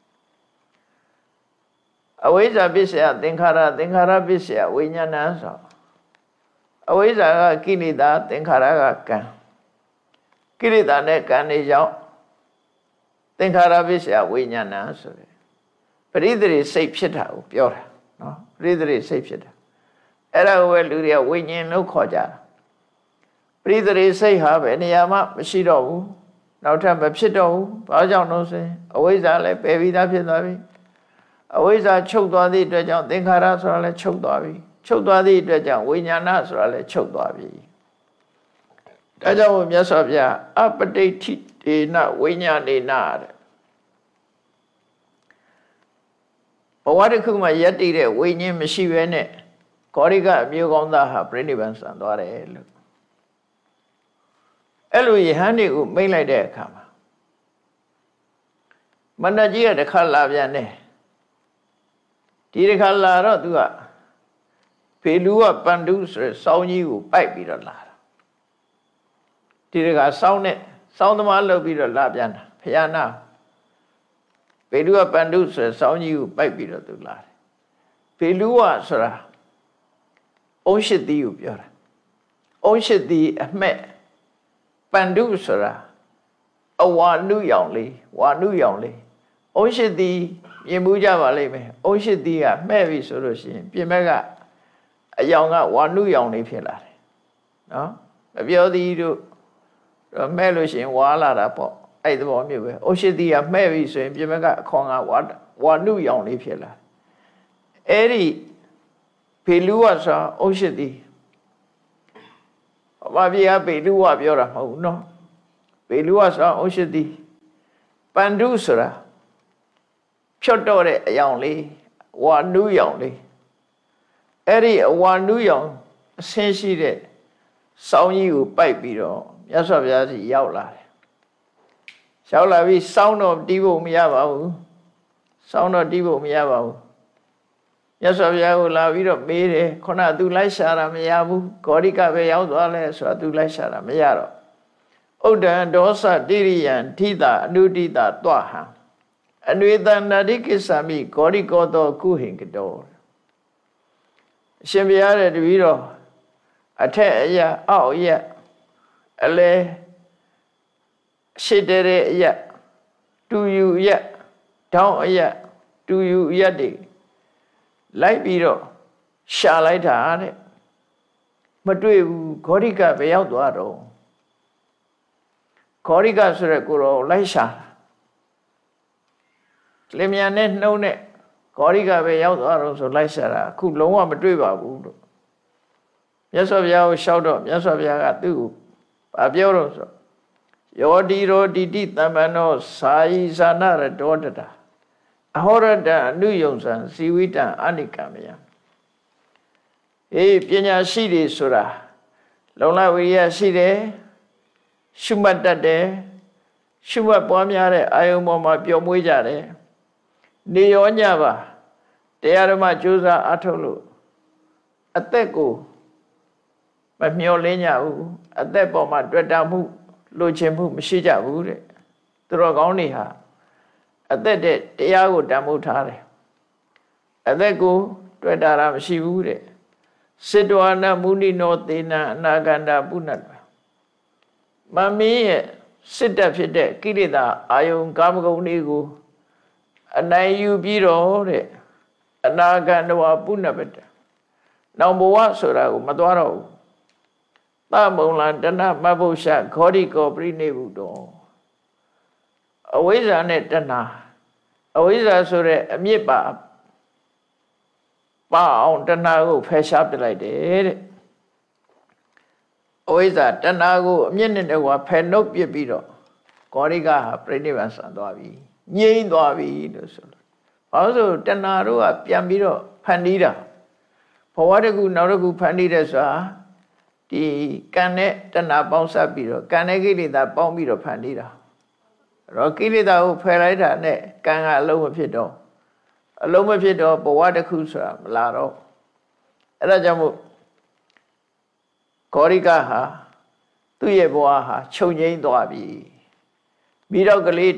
အဝိဇ္ဇာပစ္စယသင်္ခါရသင်္ခါရပစ္စယဝိညာဏဆိုအဝိဇ္ဇာကကိလေသာသင်္ခါရကကံကိလေသာနဲ့ကံတွေကြောင့်သင်္ခါရပစ္စယဝိညာဏဆိုတယ်ပရိသေစိတ်ဖြစ်တာကိုပြောတာနော်ပရိသေစိတ်ဖြစ်တာအဲ့ဒါကိုပဲလူတွေကဝိညာဉ်လို့ခေါ်ကြတာပရိသေစိတ်ဟာပဲနေရာမှမရှိတော့ဘူးနောက်ထပ်မဖြစ်တော့ဘူးဘာကြောင့်လို့ဆိုရင်အဝိဇ္ဇာလည်းပယ်ပြီးသားဖြစ်သွားပြီအဝိဇ္ဇာချုပ်သွားသည့်အတွက်ကြောင့်သင်္ခါရဆိုတာလည်းချုပ်သွားပြီချုပ်သွားသည့်အတွက်ကြောင့်ဝိညာဏဆိုတာလည်းချုပ်သွားပြီဒါကြောင့်မြတ်စွာဘုရားအပဋိဋ္ဌိတေနဝိညာဏေနတဲ့ဘဝတစ်ခုမှာယက်တည်တဲ့ဝိညာဉ်မရှိဘဲနဲ့ဂေါရိကအမျိုးကောင်းသားဟာပြိဋိဘံဆံသွားတယ်လို့အဲ့လိုယဟန်တွေကိုမိတ်လိုက်တဲ့အခါမှာမဏ္ဍကြီးကတစ်ခါလာပြန်တယ်ဒီတစ်ခါလာတော့သူကဖေလူကပန္တုဆိုတဲ့စောင်းကြီးကိုပိုက်ပြီးတော့လာတာဒီတစ်ခါစောင်းနဲ့စောင်းသမားလုပ်ပြီးတော့လာပြန်တာဖယားနာဖေလူကပန္တုဆိုတဲ့စောင်းကြီးကိုပိုက်ပြီးတော့သူလာတယ်ဖေလူကဆိုတာအုံးရှိသည်ကိုပြောတာအုံးရှိသည်အမှက်ပန္တုဆိုတာအဝါနုရောင်လေးဝါနုရောင်လေးအုံးရှိသည်မြင်မှုကြပါလိမ့်မယ်အုံးရှိသည်ကမှဲ့ပြီဆိုလို့ရှိရင်ပြင်ဘက်ကအယောင်ကဝါနုရောင်လေးဖြစ်လာတယ်နော်မပြောသည်တို့မှဲ့လို့ရှိရင်ဝါလာတာပေါ့အဲ့ဒီသဘောမျိုးပဲအုံးရှိသည်ကမှဲ့ပြီဆိုရင်ပြင်ဘက်ကအခွန်ကဝါဝါနုရောင်လေးဖြစ်လာတယ်အဲ့ဒီဖေလူဝဆိုအုံးရှိသည်ဘာပြေကပေလူဝပြောတာမဟုတ်ဘူးနော်ပေလူဝဆိုအုံးရှိသည်ပန္တုဆိုတာဖြတ်တော့တဲ့အယောင်လေးဝါနုရောင်လေးအဲ့ဒီအဝါနုရောင်အဆင်းရှိတဲ့စောင်းကြီးကိုပိုက်ပြီးတော့မြတ်စွာဘုရားကြီးရောက်လာတယ်ရောက်လာပြီးစောင်းတော့တီးဖို့မရပါဘူးစောင်းတော့တီးဖို့မရပါဘူးမြတ်စွာဘုရားကိုလာပြီးတော့မေးတယ်ခုနသူလိုက်ရှာတာမရဘူးဂေါရိကပဲရောက်သွားလဲဆိုတာသူလိုက်ရှာတာမရတော့ဥဒ္ဒံဒောသတိရိယံထိတာအနုတိတာတွဟံအနွေတန္တတိကိစ္ဆာမိဂေါရိကောတောကုဟင်ကတောအရှင်ဘုရားရဲ့တပည့်တော်အထက်အရာအောက်အရာအလဲရှိတဲ့အရာတူယူအရာတောင်းအရာတူယူအရာတွေလိုက်ပြီးတော့ရှာလိုက်တာတဲ့မတွေ့ဘူးဂေါရိကပဲရောက်သွားတော့ဂေါရိကဆိုတဲ့ကိုတော့လိုက်ရှာလင်မြန်နဲ့နှုံးနဲ့ဂေါရိကပဲရောက်သွားတော့ဆိုလိုက်ရှာတာအခုလုံးဝမတွေ့ပါဘူးလို့မြတ်စွာဘုရားကိုရှောက်တော့မြတ်စွာဘုရားကသူ့ကိုဗာပြောတော့ဆိုယောဒီရောတိတိတမ္ပနောစာယိဇာနာရတောတတာအဟောရတအနုယုံစံဇီဝိတံအနိကမယအေးပညာရှိတွေဆိုတာလုံလဝိရိယရှိတယ်ရှုမှတ်တတ်တယ်ရှုမှတ်ပွားများတဲ့အာယုံပေါ်မှာပျော်မွေးကြတယ်နေရောညပါတရားဓမ္မကြိုးစားအားထုတ်လို့အသက်ကိုမမျောလင်းကြဘူးအသက်ပေါ်မှာတွေ့တာမှုလိုချင်မှုမရှိကြဘူးတဲ့သူတော်ကောင်းတွေဟာအသက်တဲ့တရားကိုတန်ဖိုးထားတယ်အသက်ကိုတွေ့တာမရှိဘူးတဲ့စေတဝနာမုနိနောသေနအနာဂန္ဓပုဏ္ဏတမမင်းရဲ့စစ်တပ်ဖြစ်တဲ့ကိလေသာအာယုံကာမဂုဏ်တွေကိုအနိုင်ယူပြီးတော့တဲ့အနာဂန္ဓဝပုဏ္ဏပတနောင်ဘဝဆိုတာကိုမသွားတော့ဘူးသမုံလံတဏမဘုရှဂောတိကောပရိနိဗ္ဗုတောအဝိဇ္ဇာနဲ့တဏအဝိဇ္ဇာဆိုတဲ့အမြစ်ပါပါအောင်တဏကိုဖယ်ရှားပစ်လိုက်တယ်တဲ့အဝိဇ္ဇာတဏကိုအမြစ်နဲ့တကွာဖယ်နှုတ်ပစ်ပြီးတော့ဂောရိကဟာပြိဋိဘံဆံသွားပြီငြိမ့်သွားပြီလို့ဆိုလို့ဘာလို့ဆိုတဏတို့ကပြန်ပြီးတော့ဖန်တီးတာဘဝတစ်ခုနောက်တစ်ခုဖန်တီးတဲ့ဆိုတာဒီကံနဲ့တဏပေါင်းစပ်ပြီးတော့ကံနဲ့ကိလေသာပေါင်းပြီးတော့ဖန်တီးတာအဲ့တော့ကိလေသာကိုဖယ်လိုက်တာနဲ့ကံကအလုံးမဖြစ်တော့အလုံးမဖြစ်တော့ဘဝတစ်ခုဆိုတာမလာတော့အဲ့ဒါကြောင့်မို့ဂောရိကဟာသူ့ရဲ့ဘဝဟာချုပ်ငိမ့်သွားပြီပြီးတော့ကလေး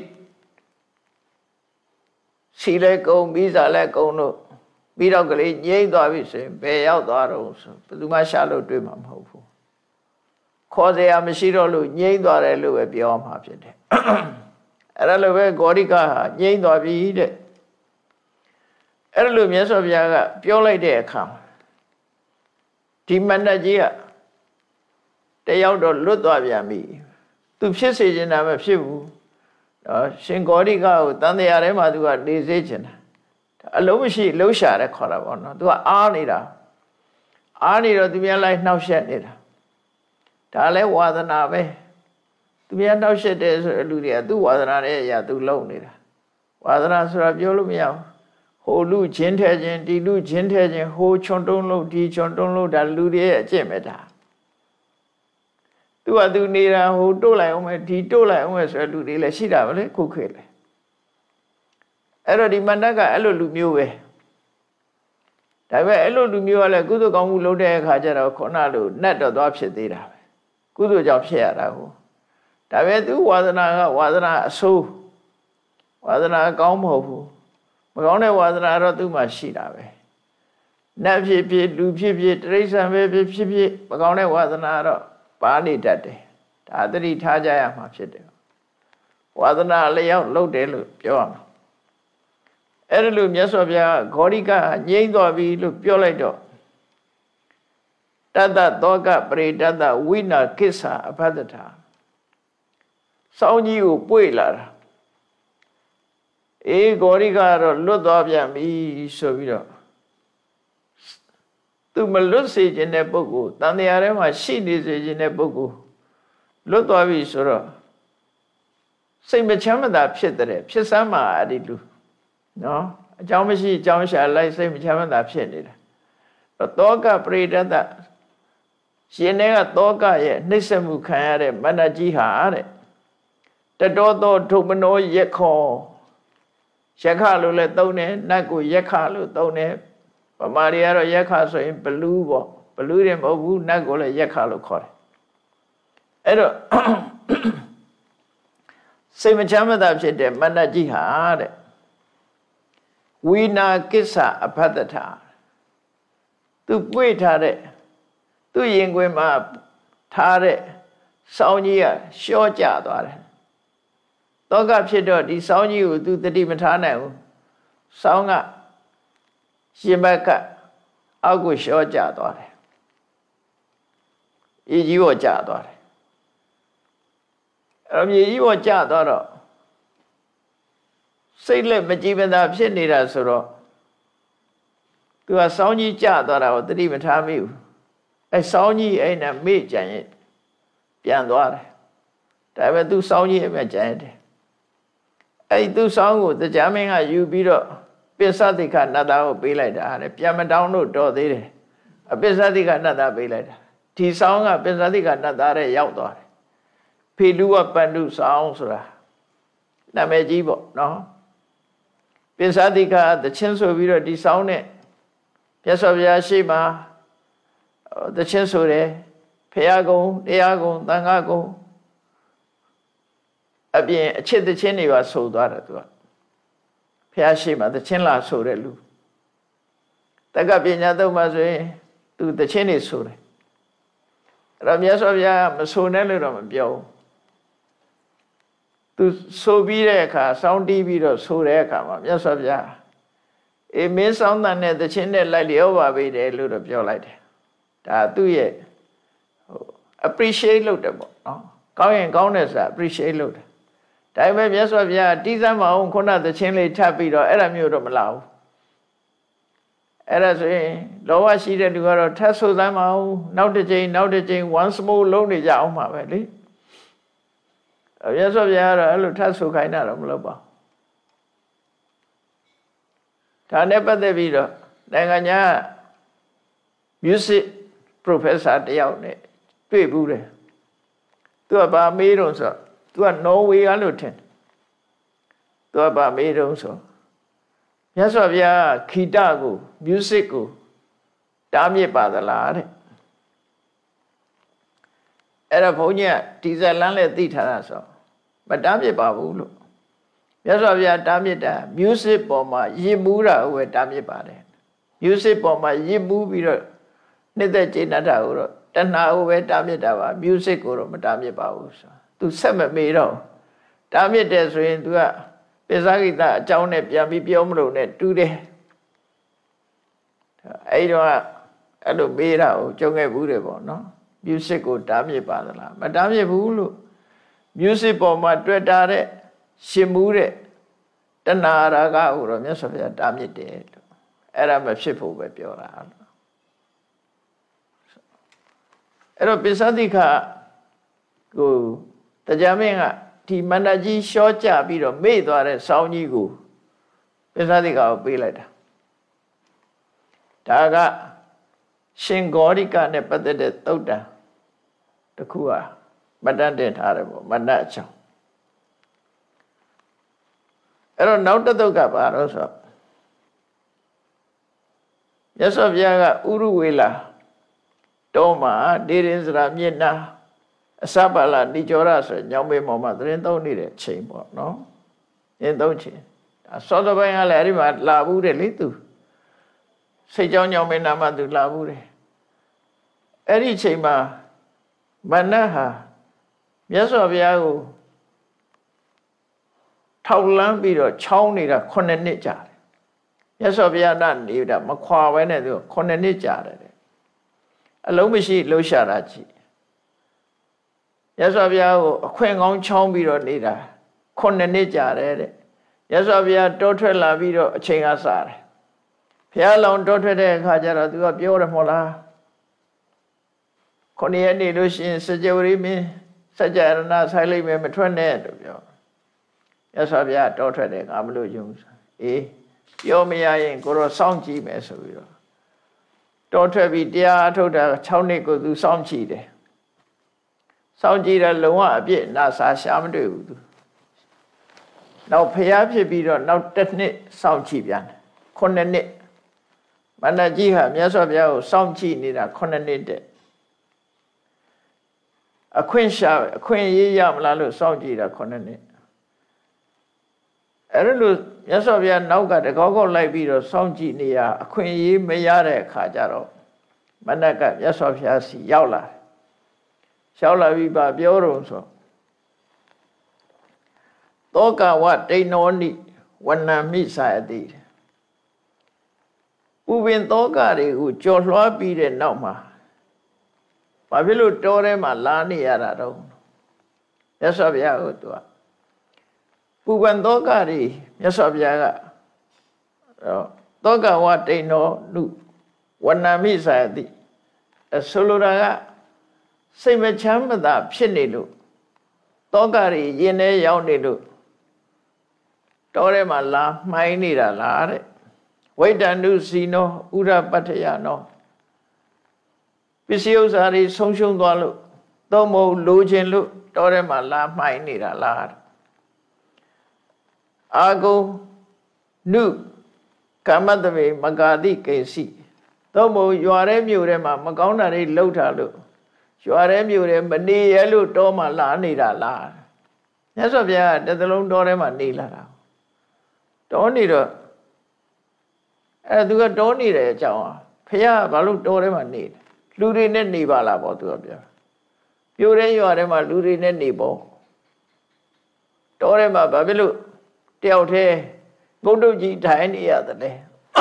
စီလဲကုံပြီးစားလဲကုံတို့ပြီးတော့ကလေးငြိမ့်သွားပြီဆိုရင်ဘယ်ရောက်သွားတော့ဆိုဘယ်သူမှရှာလို့တွေ့မှာမဟုတ်ဘူးခေါ်စရာမရှိတော့လို့ငြိမ့်သွားတယ်လို့ပဲပြောမှာဖြစ်တယ်အဲ့ဒါလိုပဲဂောရိကဟာငြိမ့်သွားပြီတဲ့အဲ့ဒါလိုမြတ်စွာဘုရားကပြောလိုက်တဲ့အခါဒီမဏ္ဍကြီးကတယောက်တော့လွတ်သွားပြန်ပြီသူဖြစ်စေချင်တာမဖြစ်ဘူးနော်ရှင်ဂောရိကကိုတန်တရားထဲမှာသူကနေစေချင်တာအလုံးမရှိလှုပ်ရှားတယ်ခေါ်တာပေါ့နော်သူကအားနေတာအားနေတော့သူများလိုက်နှောက်ယှက်နေတာဒါလည်းဝါသနာပဲသူများနှောက်ယှက်တယ်ဆိုတဲ့လူတွေကသူ့ဝါသနာရဲ့အရာသူလုံနေတာဝါသနာဆိုတာပြောလို့မရဘူးဟိုလူချင်းထဲချင်းဒီလူချင်းထဲချင်းဟိုချွန်တုံးလို့ဒီချွန်တုံးလို့ဒါလူတွေရဲ့အကျင့်ပဲဒါသူကသူနေတာဟိုတိုးလိုက်အောင်ပဲဒီတိုးလိုက်အောင်ပဲဆိုတဲ့လူတွေလည်းရှိတာပဲလေခုခေတ်လေအဲ့တော့ဒီမန္တကအဲ့လိုလူမျိုးပဲဒါပေမဲ့အဲ့လိုလူမျိုးကလည်းကုသိုလ်ကောင်းမှုလုပ်တဲ့အခါကျတော့ခုနလိုနတ်တော့သွားဖြစ်သေးတာပဲကုသိုလ်ကြောင့်ဖြစ်ရတာကိုဒါပေမဲ့သူဝါသနာကဝါသနာအဆိုးဝါသနာကောင်းမဟုတ်ဘူးမကောင်းတဲ့ဝါသနာတော့သူ့မှာရှိတာပဲနတ်ဖြစ်ဖြစ်လူဖြစ်ဖြစ်တိရစ္ဆာန်ပဲဖြစ်ဖြစ်ဖြစ်မကောင်းတဲ့ဝါသနာတော့ပါနေတတ်တယ်ဒါသတိထားကြရမှာဖြစ်တယ်ဝါသနာလျောက်လုပ်တယ်လို့ပြောရမှာအဲ့ဒါလို့မြတ်စွာဘုရားဂောရိကငြိမ့်သွားပြီလို့ပြောလိုက်တော့တတ္တသောကပရိတတ္တဝိနာကိစ္ဆာအဖတ္တထာစောင်းကြီးကိုပွေလာတာအေးဂောရိကကတော့လွတ်သွားပြန်ပြီဆိုပြီးတော့သူမလွတ်စေခြင်းတဲ့ပုဂ္ဂိုလ်တန်တရားထဲမှာရှိနေစေခြင်းတဲ့ပုဂ္ဂိုလ်လွတ်သွားပြီဆိုတော့စိတ်မချမ်းမသာဖြစ်တဲ့ဖြစ်စမ်းမှာအဲ့ဒီလူနော်အကြောင်းမရှိအကြောင်းရှာလိုက်စိတ်မချမ်းမသာဖြစ်နေတာတောကပရိဒတ္တရှင်တွေကတောကရဲ့နှိမ့်ဆက်မှုခံရတဲ့မဏ္ဍကြီးဟာတဲ့တတောသောဒုမနောရက်ခောရက်ခလို့လည်းသုံးတယ်နတ်ကိုရက်ခလို့သုံးတယ်ဗမာတွေကတော့ရက်ခဆိုရင်ဘလူးပေါ့ဘလူးတွေမဟုတ်ဘူးနတ်ကိုလည်းရက်ခလို့ခေါ်တယ်အဲ့တော့စိတ်မချမ်းမသာဖြစ်တဲ့မဏ္ဍကြီးဟာတဲ့ဝိနာကိစ္ဆာအဖတ္တထာသူပွေ့ထားတဲ့သူ့ရင်ခွင်မှာထားတဲ့စောင်းကြီးကလျှော့ကျသွားတယ်တောကဖြစ်တော့ဒီစောင်းကြီးကိုသူတတိမထားနိုင်ဘူးစောင်းကရှင်ဘက်ကအောက်ကိုလျှော့ကျသွားတယ်အေးကြီးပေါ်ကျသွားတယ်အဲ့မြေကြီးပေါ်ကျသွားတော့စိတ်လက်မကြည်မသာဖြစ်နေတာဆိုတော့သူကစောင်းကြီးကျသွားတာကိုတတိမထားမိဘူးအဲစောင်းကြီးအဲ့နဲ့မေ့ကြံရင်ပြန်သွားတယ်ဒါပေမဲ့သူစောင်းကြီးအမြတ်ကျန်တယ်အဲ့ဒီသူစောင်းကိုတရားမင်းကယူပြီးတော့ပစ္စတိကနတ္တကိုပေးလိုက်တာတဲ့ပြန်မတောင်းလို့တော်သေးတယ်အပစ္စတိကနတ္တပေးလိုက်တာဒီစောင်းကပစ္စတိကနတ္တရဲ့ရောက်သွားတယ်ဖေလူဝပန္တုစောင်းဆိုတာနာမည်ကြီးပေါ့နော်ပစ္စတိကသချင်းဆိုပြီးတော့ဒီစောင်းနဲ့မြတ်စွာဘုရားရှိမှသချင်းဆိုတယ်ဖရာကုံတရားကုံသံဃာကုံအပြင်အချစ်သချင်းတွေပါဆိုသွားတယ်သူကဖရာရှိမှသချင်းလာဆိုတဲ့လူတက္ကပညာသုံးပါဆိုရင်သူသချင်းတွေဆိုတယ်အဲ့တော့မြတ်စွာဘုရားမဆိုနဲ့လို့တော့မပြောဘူးသူဆိုပြီးတဲ့အခါစောင်းတီးပြီးတော့ဆိုတဲ့အခါမှာမြတ်စွာဘုရားအေးမင်းစောင်းတန်တဲ့သချင်းနဲ့လိုက်လျောပါပြီတယ်လို့တော့ပြောလိုက်တယ်ဒါသူ့ရဲ့ဟို appreciate လုပ်တယ်ပေါ့နော်ကောင်းရင်ကောင်းတယ်ဆိုတာ appreciate လုပ်တယ်ဒါပေမဲ့မြတ်စွာဘုရားတီးစမ်းမအောင်ခုနသချင်းလေးထပ်ပြီးတော့အဲ့ဒါမျိုးတော့မလာဘူးအဲ့ဒါဆိုရင်လောဘရှိတဲ့လူကတော့ထပ်ဆိုစမ်းမအောင်နောက်တစ်ချိန်နောက်တစ်ချိန် once more လုံးနေကြအောင်ပါပဲလေမြတ်စွာဘုရားကတော့အဲ့လိုထပ်ဆိုခိုင်းတာတော့မလုပ်ပါဘူးဒါနဲ့ပတ်သက်ပြီးတော့နိုင်ငံညာ music professor တယောက်နဲ့တွေ့ဘူးတယ်သူကဘာမေးတော့ဆိုသူကနော်ဝေကလို့ထင်သူကဘာမေးတော့ဆိုမြတ်စွာဘုရားခီတကို music ကိုတားမြစ်ပါသလားတဲ့အဲ့ဒါဘုန်းကြီးကဒီဇလန်းလည်းသိထားတာဆိုမတားမြစ်ပါဘူးလို့မြတ်စွာဘုရားတားမြစ်တာ music ပေါ်မှာရစ်မှုတာကိုပဲတားမြစ်ပါတယ် music ပေါ်မှာရစ်မှုပြီးတော့နှစ်သက်ကျေနပ်တာကိုတော့တဏှာကိုပဲတားမြစ်တာပါ music ကိုတော့မတားမြစ်ပါဘူးဆိုသူဆက်မမေးတော့တားမြစ်တယ်ဆိုရင် तू ကပိဿဂိတအကြောင်းနဲ့ပြန်ပြီးပြောမလို့နဲ့တူတယ်အဲ့တော့အဲ့လိုမေးတာကိုကြုံခဲ့ဘူးတယ်ပေါ့နော် music ကိုတားမြစ်ပါသလားမတားမြစ်ဘူးလို့ music ပေါ်မှာတွေ့တာတဲ့ရှင်မှုတဲ့တဏှာရာဂကိုတော့မြတ်စွာဘုရားတားမြစ်တယ်လို့အဲ့ဒါမဖြစ်ဖို့ပဲပြောတာအဲ့တော့ပိဿတိခကိုတရားမင်းကဒီမန္တကြီးရှော့ကြပြီးတော့မေ့သွားတဲ့ဆောင်းကြီးကိုပိဿတိခကိုပေးလိုက်တာဒါကရှင်ဂေါရိကနဲ့ပတ်သက်တဲ့သုတ်တံတစ်ခုဟာမတတ်တင်ထားတယ်ပေါ့မနတ်အကြောင်းအဲ့တော့နောက်တစ်သုတ်ကဘာလို့ဆိုမြတ်စွာဘုရားကဥရုဝေလာတောမှာဒေရင်စရာမြစ်နာအစပါလာဏိကျောရဆိုညောင်မေမော်မှာသတင်းသုံးနေတဲ့ချိန်ပေါ့နော်သင်သုံးချိန်ဒါစောစောပိုင်းကလည်းအဲ့ဒီမှာလာဘူးတယ်လေသူစိတ်ကြောင်းညောင်မေနာမှာသူလာဘူးတယ်အဲ့ဒီချိန်မှာမနတ်ဟာမြတ်စွာဘုရားကိုထောက်လန်းပြီးတော့ချောင်းနေတာခုနှစ်နှစ်ကြာတယ်မြတ်စွာဘုရားနေတာမခွာဘဲနဲ့သူခုနှစ်နှစ်ကြာတယ်အလုံးမရှိလှုပ်ရှားတာကြည့်မြတ်စွာဘုရားကိုအခွင့်ကောင်းချောင်းပြီးတော့နေတာခုနှစ်နှစ်ကြာတယ်တဲ့မြတ်စွာဘုရားတောထွက်လာပြီးတော့အချိန်ကစားတယ်ဘုရားလောင်တောထွက်တဲ့အခါကျတော့သူကပြောတယ်မဟုတ်လားခုနှစ်ရက်နေလို့ရှိရင်စကြဝဠာမင်းစကြရဏဆိုင်လိုက်မယ်မထွက်နဲ့လို့ပြောမြတ်စွာဘုရားတောထွက်တယ်ငါမလို့ယုံအေးပြောမရရင်ကိုတော့စောင့်ကြည့်မယ်ဆိုပြီးတော့တောထွက်ပြီးတရားအထုတ်တာ၆နှစ်ကိုသူစောင့်ကြည့်တယ်စောင့်ကြည့်တယ်လုံးဝအပြည့်နာစာရှာမတွေ့ဘူးသူနောက်ဖျားဖြစ်ပြီးတော့နောက်တစ်နှစ်စောင့်ကြည့်ပြန်တယ်ခုနှစ်နှစ်မန္တကြီးဟာမြတ်စွာဘုရားကိုစောင့်ကြည့်နေတာခုနှစ်နှစ်တဲ့အခွင့်ရှာအခွင့်ရေးရမလားလို့စောင့်ကြည့်တာခုနှစ်နှစ်အဲ့လိုမြတ်စွာဘုရားနောက်ကတကောက်ကောက်လိုက်ပြီးတော့စောင့်ကြည့်နေရအခွင့်အရေးမရတဲ့အခါကျတော့မနက်ကမြတ်စွာဘုရားစီရောက်လာတယ်ရောက်လာပြီးပါပြောတော့ဆိုသောကဝတိန်နောနိဝဏံမိစာအတိဥပင်သောကတွေကိုကြော်လွှားပြီးတဲ့နောက်မှာဘာဖြစ်လို့တောထဲမှာလာနေရတာတော့မြတ်စွာဘုရားကိုသူကပူပန်သောကတွေမြတ်စွာဘုရားကသောကဝတိန်နောနုဝဏံမိစာအတိဆိုလိုတာကစိတ်မချမ်းမသာဖြစ်နေလို့တောကတွေရင်ထဲရောက်နေလို့တောထဲမှာလာမှိုင်းနေတာလားတဲ့ဝိတ္တန္တုစီနောဥရပတ္ထယနောပစ္စည်းဥစ္စာတွေဆုံးရှုံးသွားလို့သုံးမို့လိုချင်လို့တောထဲမှာလာမှိုင်းနေတာလားအာဂုနုကမ္မတမေမဂာတိကေစီသုံးမို့ရွာထဲမြို့ထဲမှာမကောင်းတာတွေလှုပ်ထားလို့ရွာထဲမြို့ထဲမနေရလို့တောမှာလာနေတာလားမြတ်စွာဘုရားတစ်သလုံးတောထဲမှာနေလာတာတောနေတော့အဲသူကတောနေတယ်အကြောင်းอ่ะဘုရားဘာလို့တောထဲမှာနေလဲလူတွေနဲ့နေပါလားပေါ့သူကပြောပြိုတဲ့ရွာထဲမှာလူတွေနဲ့နေပေါ့တောထဲမှာဘာဖြစ်လို့တယောက်တည်းဘုဒ္ဓကြီးထိုင်နေရတယ်လဲ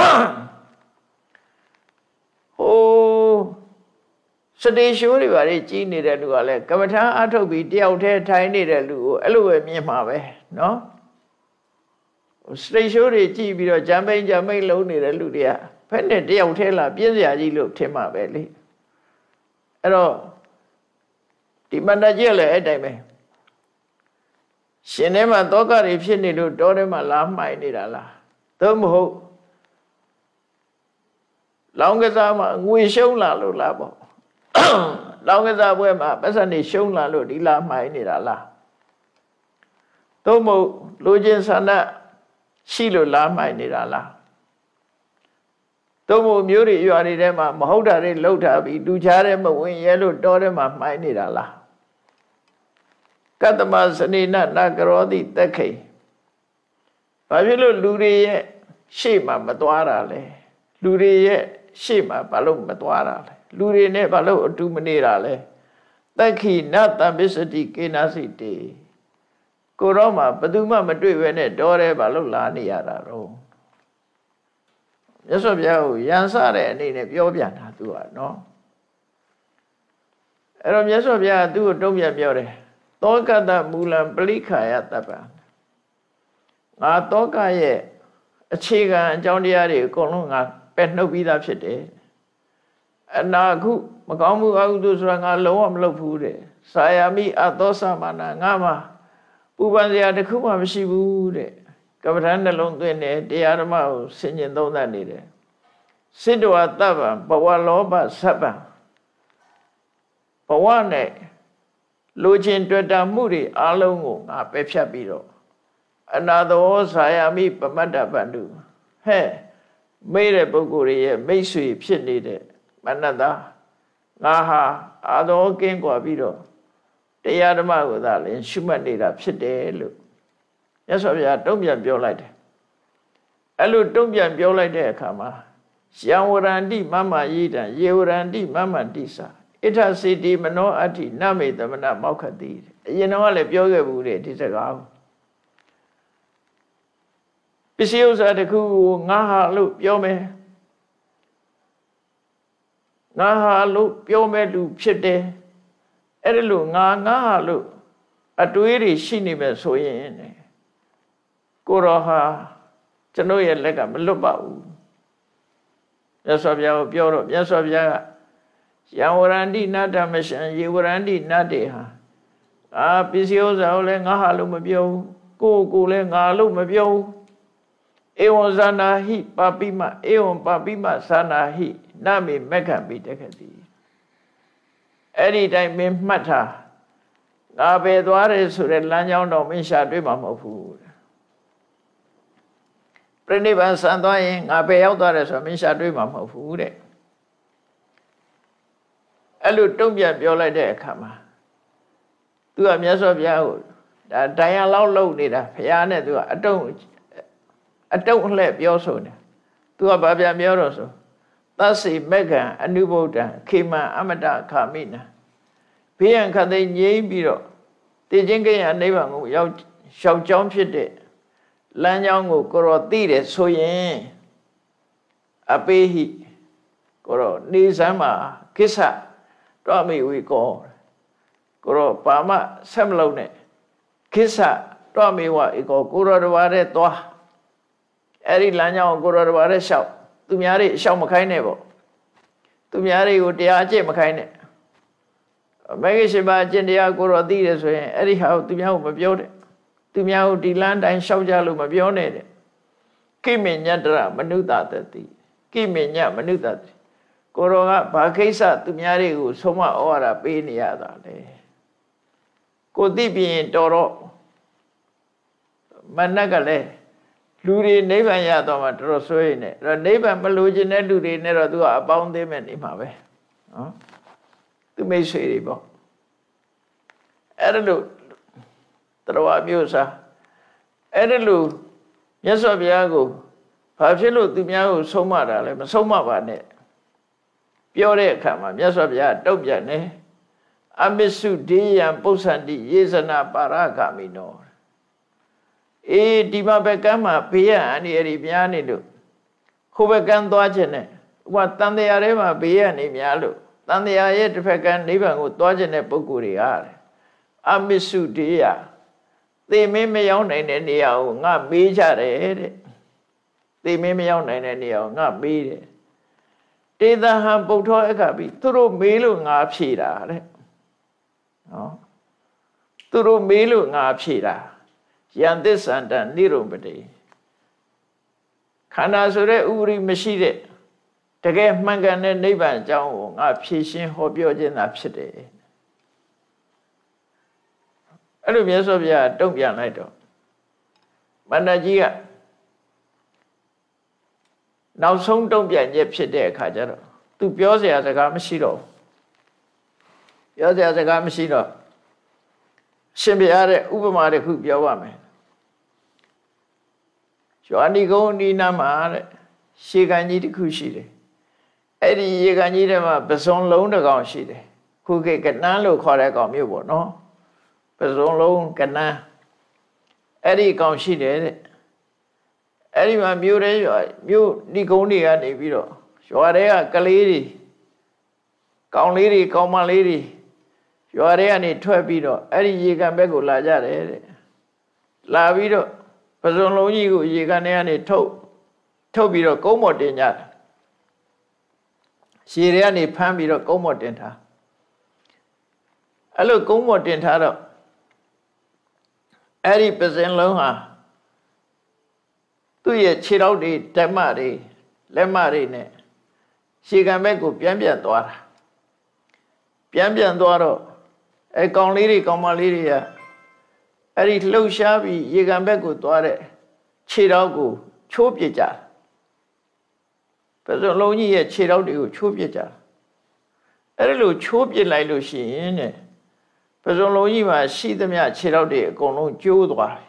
ဟိုစတေရှိုးတွေဘာတွေကြီးနေတဲ့လူကလည်းကမ္မထာအထုတ်ပြီးတယောက်တည်းထိုင်နေတဲ့လူကိုအဲ့လိုပဲမြင်မှာပဲနော်စတေရှိုးတွေကြီးပြီးတော့ဂျမ်းပိန်ဂျမ်းပိန်လုံးနေတဲ့လူတွေကဖက်နဲ့တယောက်တည်းလာပြင်းစရာကြီးလို့ထင်မှာပဲလေအဲ့တော့ဒီမန္တကြီးလည်းအဲ့တိုင်းပဲရှင်ထဲမှာတောကတွေဖြစ်နေလို့တောထဲမှာလာမှိုင်နေတာလားသို့မဟုတ်လောင်းကစားမှာငွေရှုံးလာလို့လားပေါ့လောင်းကစားပွဲမှာပတ်စံနေရှုံးလာလို့ဒီလာမှိုင်နေတာလားသို့မဟုတ်လူချင်းဆန္ဒရှိလို့လာမှိုင်နေတာလားသို့မဟုတ်မျိုးတွေရွာတွေထဲမှာမဟုတ်တာတွေလှုပ်ထားပြီးလူချားတဲ့မဝင်ရဲလို့တောထဲမှာမှိုင်နေတာလားကတ္တမစနေနနာကရောတိတက်ခိဘာဖြစ်လို့လူတွေရဲ့ရှေ့မှာမသွားတာလဲလူတွေရဲ့ရှေ့မှာဘာလို့မသွားတာလဲလူတွေနဲ့ဘာလို့အတူမနေတာလဲတက်ခိနတံပစ္စတိကေနစိတေကိုတော့မှဘယ်သူမှမတွေ့ပဲနဲ့တောထဲဘာလို့လာနေရတာတော့မြတ်စွာဘုရားကိုရန်စတဲ့အနေနဲ့ပြောပြတာသူကနော်အဲ့တော့မြတ်စွာဘုရားကသူ့ကိုတုံ့ပြန်ပြောတယ်သောကတမူလံပလိခာယတပ္ပံငါသောကရဲ့အခြေခံအကြောင်းတရားတွေအကုန်လုံးငါပယ်နှုတ်ပြီးသားဖြစ်တယ်အနာခုမကောင်းမှုအကုသိုလ်ဆိုတာငါလုံးဝမလုပ်ဘူးတဲ့စာယာမိအသောသမနာငါမှာပူပန်စရာတစ်ခုမှမရှိဘူးတဲ့ကပ္ပဋ္ဌာန်းနှလုံးသွင်းတယ်တရားဓမ္မကိုဆင်ញင်သုံးသပ်နေတယ်စိတ္တဝတ္တဗံဘဝလောဘသဗ္ဗံဘဝနဲ့လူချင်းတွေ့တာမှုတွေအလုံးကိုငါပယ်ဖြတ်ပြီးတော့အနာသောဇာယာမိပမတ္တပန္တုဟဲ့မေးတဲ့ပုဂ္ဂိုလ်ရဲ့မိတ်ဆွေဖြစ်နေတဲ့မနတငါဟာအာသောကင်းကွာပြီးတော့တရားဓမ္မကိုသာလျှင်ရှုမှတ်နေတာဖြစ်တယ်လို့မြတ်စွာဘုရားတုံ့ပြန်ပြောလိုက်တယ်အဲ့လိုတုံ့ပြန်ပြောလိုက်တဲ့အခါမှာယံဝရန္တိမမယိတံယေဝရန္တိမမတိစာဣထစေတိမနောအဋ္ဌိနမေသမနမောက္ခတိအရင်တော့လည်းပြောခဲ့ဘူးတဲ့ဒီစကားကိုပစ္စည်းဥစ္စာတစ်ခုကိုငါဟာလို့ပြောမယ်ငါဟာလို့ပြောမယ်လူဖြစ်တယ်အဲ့ဒါလို့ငါငါဟာလို့အတွေးတွေရှိနေမယ်ဆိုရင်ကိုရောဟာကျွန်တော်ရဲ့လက်ကမလွတ်ပါဘူးမြတ်စွာဘုရားကိုပြောတော့မြတ်စွာဘုရားကယံဝရန္တိနတ္တမရှံယေဝရန္တိနတ္တေဟာအာပစ္စည်းဥစ္စာကိုလည်းငါဟာလို့မပြောဘူးကိုကိုလည်းငါလို့မပြောဘူးဧဝံဇာနာဟိပါပိမဧဝံပါပိမဇာနာဟိနမေမက္ခပိတက္ခတိအဲ့ဒီတိုင်းမင်းမှတ်ထားငါပဲသွားတယ်ဆိုတဲ့လမ်းကြောင်းတော့မင်းရှာတွေ့မှာမဟုတ်ဘူးပြိဋိဘံဆန်သွားရင်ငါပဲရောက်သွားတယ်ဆိုတော့မင်းရှာတွေ့မှာမဟုတ်ဘူးတဲ့အဲ့လိုတုံ့ပြန်ပြောလိုက်တဲ့အခါမှာသူကမြတ်စွာဘုရားကိုဒါတရားလောက်လုံနေတာဘုရားနဲ့သူကအတုံးအတုံးအလှဲ့ပြောဆိုနေသူကဘာပြန်ပြောတော့ဆိုသစ္စေမက္ခံအနုဘုဒ္ဓံခေမံအမတခာမိနံဘေးရန်ခတ်သိငြိမ်းပြီးတော့တည်ခြင်းကိယနိဗ္ဗာန်ကိုရောက်ရှောက်ကြောင်းဖြစ်တဲ့လမ်းကြောင်းကိုကိုရောသိတယ်ဆိုရင်အပေဟိကိုရောနေစမ်းမှာကိစ္စတော့မိဝေကောကိုရောပါမဆက်မလုံးနဲ့ကိစ္စတော့မိဝဧကောကိုရောတဘာတဲ့သွားအဲ့ဒီလမ်းကြောင်းကိုရောတဘာတဲ့လျှောက်သူများတွေရှောက်မခိုင်းနဲ့ပေါ့သူများတွေကိုတရားအကျင့်မခိုင်းနဲ့မေဂရှိပါအကျင့်တရားကိုတော့သိတယ်ဆိုရင်အဲ့ဒီဟာကိုသူများကိုမပြောတဲ့သူများကိုဒီလမ်းတိုင်းရှောက်ကြလို့မပြောနဲ့တဲ့ကိမေညတရမနုဿတတိကိမေညမနုဿတတိကိုရောကဘာကိစ္စသူများတွေကိုဆုံးမဩဝါဒပေးနေရတာလေကိုသိပြီးရင်တော်တော့မနက်ကလည်းလူတွေနိဗ္ဗာန်ရတော့မှတော်တော်ဆွေးနေအဲ့တော့နိဗ္ဗာန်မလိုချင်တဲ့လူတွေနဲ့တော့သူကအပေါင်းသေးမဲ့နေမှာပဲနော်သူမိတ်ဆွေတွေပေါ့အဲ့ဒါလို့တော်မျိုးစားအဲ့ဒါလို့မြတ်စွာဘုရားကိုဘာဖြစ်လို့သူများကိုဆုံးမတာလဲမဆုံးမပါနဲ့ပြောတဲ့အခါမှာမြတ်စွာဘုရားတုတ်ပြန်တယ်အမစ္စုဒေယံပု္ပ္ပန္တိယေဇနာပါရဂာမိနောအေးဒီမှာဘက်ကမ်းမှာဘေးရန်အန္တရာယ်များနေလို့ခိုးဘက်ကမ်းသွားခြင်းနဲ့ဥပတန်တရားထဲမှာဘေးရန်နေများလို့တန်တရားရဲ့တစ်ဖက်ကမ်းနိဗ္ဗာန်ကိုသွားခြင်းတဲ့ပုဂ္ဂိုလ်တွေအားအမစ္စုဒေယသေမင်းမရောက်နိုင်တဲ့နေရာကိုငါမေးကြတယ်တဲ့သေမင်းမရောက်နိုင်တဲ့နေရာကိုငါမေးတယ်တေသဟံပုဋ္ဌောအခါပြီးသူတို့မေးလို့ငါဖြေတာတဲ့နော်သူတို့မေးလို့ငါဖြေတာယံသစ္ဆန္တနိရုပတိခန္ဓာဆိုတဲ့ဥပရိမရှိတဲ့တကယ်မှန်ကန်တဲ့နိဗ္ဗာန်အကြောင်းကိုငါဖြေရှင်းဟောပြောခြင်းသာဖြစ်တယ်အဲ့လိုမြတ်စွာဘုရားတုံ့ပြန်လိုက်တော့မန္တကြီးကနောက်ဆုံးတုံ့ပြန်ချက်ဖြစ်တဲ့အခါကျတော့သူပြောเสียစကားမရှိတော့ပြောเสียစကားမရှိတော့ရှင်ဘုရားတဲ့ဥပမာတစ်ခုပြောပါမယ်ယောနိကုန်းဒီနာမှာတဲ့ရှေကန်ကြီးတစ်ခုရှိတယ်အဲ့ဒီရေကန်ကြီးထဲမှာပစုံလုံးတစ်ကောင်ရှိတယ်ခုခေတ်ကနန်းလို့ခေါ်တဲ့ကောင်မျိုးပေါ့နော်ပစုံလုံးကနန်းအဲ့ဒီကောင်ရှိတယ်တဲ့အဲ့ဒီမှာမြို့ရဲရွာမြို့ဒီကုန်းတွေကနေပြီးတော့ရွာတွေကကလေးတွေကောင်လေးတွေကောင်မလေးတွေရွာတွေကနေထွက်ပြီးတော့အဲ့ဒီရေကန်ဘက်ကိုလာကြတယ်တဲ့လာပြီးတော့ပစုံလုံးကြီးကိုရေကန်ထဲကနေထုတ်ထုတ်ပြီးတော့ကုန်းမော်တင်ကြတယ်ရှည်တွေကနေဖမ်းပြီးတော့ကုန်းမော်တင်ထားအဲ့လိုကုန်းမော်တင်ထားတော့အဲ့ဒီပစင်လုံးဟာသူ့ရဲ့ခြေထောက်တွေတက်မတွေလက်မတွေနဲ့ရှေကံဘက်ကိုပြန်ပြန်သွားတာပြန်ပြန်သွားတော့အဲကောင်လေးတွေကောင်မလေးတွေကအဲ့ဒီလှုပ်ရှားပြီးရေကံဘက်ကိုသွားတဲ့ခြေထောက်ကိုချိုးပစ်ကြတယ်ပစုံလုံးကြီးရဲ့ခြေထောက်တွေကိုချိုးပစ်ကြတယ်အဲ့ဒီလိုချိုးပစ်လိုက်လို့ရှိရင်တဲ့ပစုံလုံးကြီးမှာရှိသမျှခြေထောက်တွေအကုန်လုံးကျိုးသွားတယ်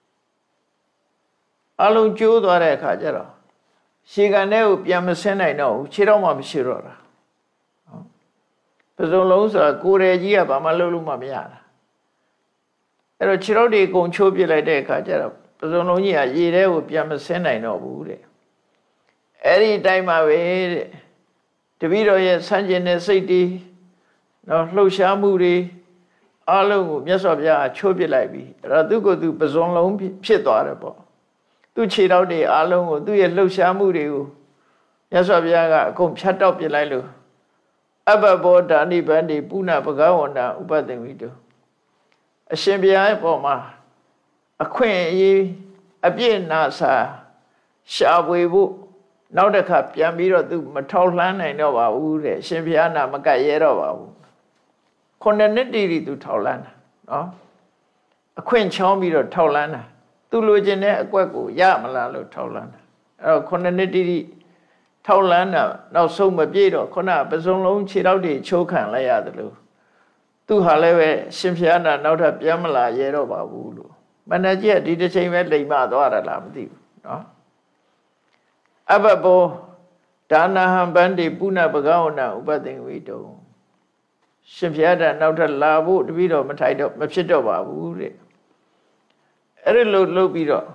အလုံးကျိုးသွားတဲ့အခါကျတော့ရှေကန်ထဲကိုပြန်မဆင်းနိုင်တော့ဘူးခြေထောက်မှမရှိတော့တာပစုံလုံးဆိုတာကိုယ်ရည်ကြီးကဘာမှလုပ်လို့မှမရတာအဲ့တော့ခြေထောက်တွေအကုန်ချိုးပစ်လိုက်တဲ့အခါကျတော့ပစုံလုံးကြီးကရေထဲကိုပြန်မဆင်းနိုင်တော့ဘူးတဲ့အဲ့ဒီတိုင်းမှာပဲတဲ့တပည့်တော်ရဲ့ဆန့်ကျင်တဲ့စိတ်တွေနော်လှုပ်ရှားမှုတွေအလုံးကိုမြတ်စွာဘုရားချိုးပစ်လိုက်ပြီအဲ့တော့သူ့ကိုယ်သူပစုံလုံးဖြစ်သွားတယ်ပေါ့သူ့ခြေထောက်တွေအလုံးကိုသူ့ရဲ့လှုပ်ရှားမှုတွေကိုမြတ်စွာဘုရားကအကုန်ဖြတ်တောက်ပစ်လိုက်လို့အဘဘောဓာနိဗ္ဗန္တိပုဏ္ဏဘဂဝန္တာဥပသင်္ဝိတုအရှင်ဘုရားရဲ့ပေါ်မှာအခွင့်အရေးအပြည့်နာစာရှာဖွေဖို့နောက်တစ်ခါပြန်ပြီးတော့သူမထောက်လှမ်းနိုင်တော့ပါဘူးတဲ့အရှင်ဘုရားနာမကတ်ရဲတော့ပါဘူးခုနှစ်နှစ်တည်းသူထောက်လှမ်းတာနော်အခွင့်ချောင်းပြီးတော့ထောက်လှမ်းတာသူလိုချင်တဲ့အကွက်ကိုရမလားလို့ထောက်လှမ်းတာအဲ့တော့ခုနှစ်နှစ်တည်းထောက်လှမ်းတာနောက်ဆုံးမပြေတော့ခုနပစုံလုံးခြေထောက်တွေချိုးခံလိုက်ရတယ်လို့သူဟာလည်းပဲရှင်ဘုရားနာနောက်ထပ်ပြန်မလာရဲတော့ပါဘူးလို့မန္တကြီးကဒီတစ်ချိန်ပဲလိမ်မသွားတာလားမသိဘူးနော်အဘဘောဒါနဟံဗန္တိပုဏ္ဏဘဂဝန္တဥပသင်္ဝိတုရှင်ဘုရားနာနောက်ထပ်လာဖို့တပည့်တော်မထိုက်တော့မဖြစ်တော့ပါဘူးတဲ့အဲ့ဒီလိုလုပ်ပြီးတော့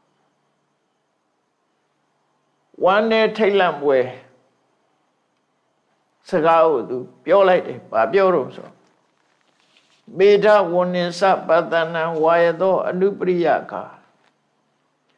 ဝမ်းနဲ့ထိတ်လန့်ပွဲစကားကိုသူပြောလိုက်တယ်ဗာပြောတော့ဆိုမေဓဝဏ္ဏစပတ္တနံဝါယသောအနုပရိယကာ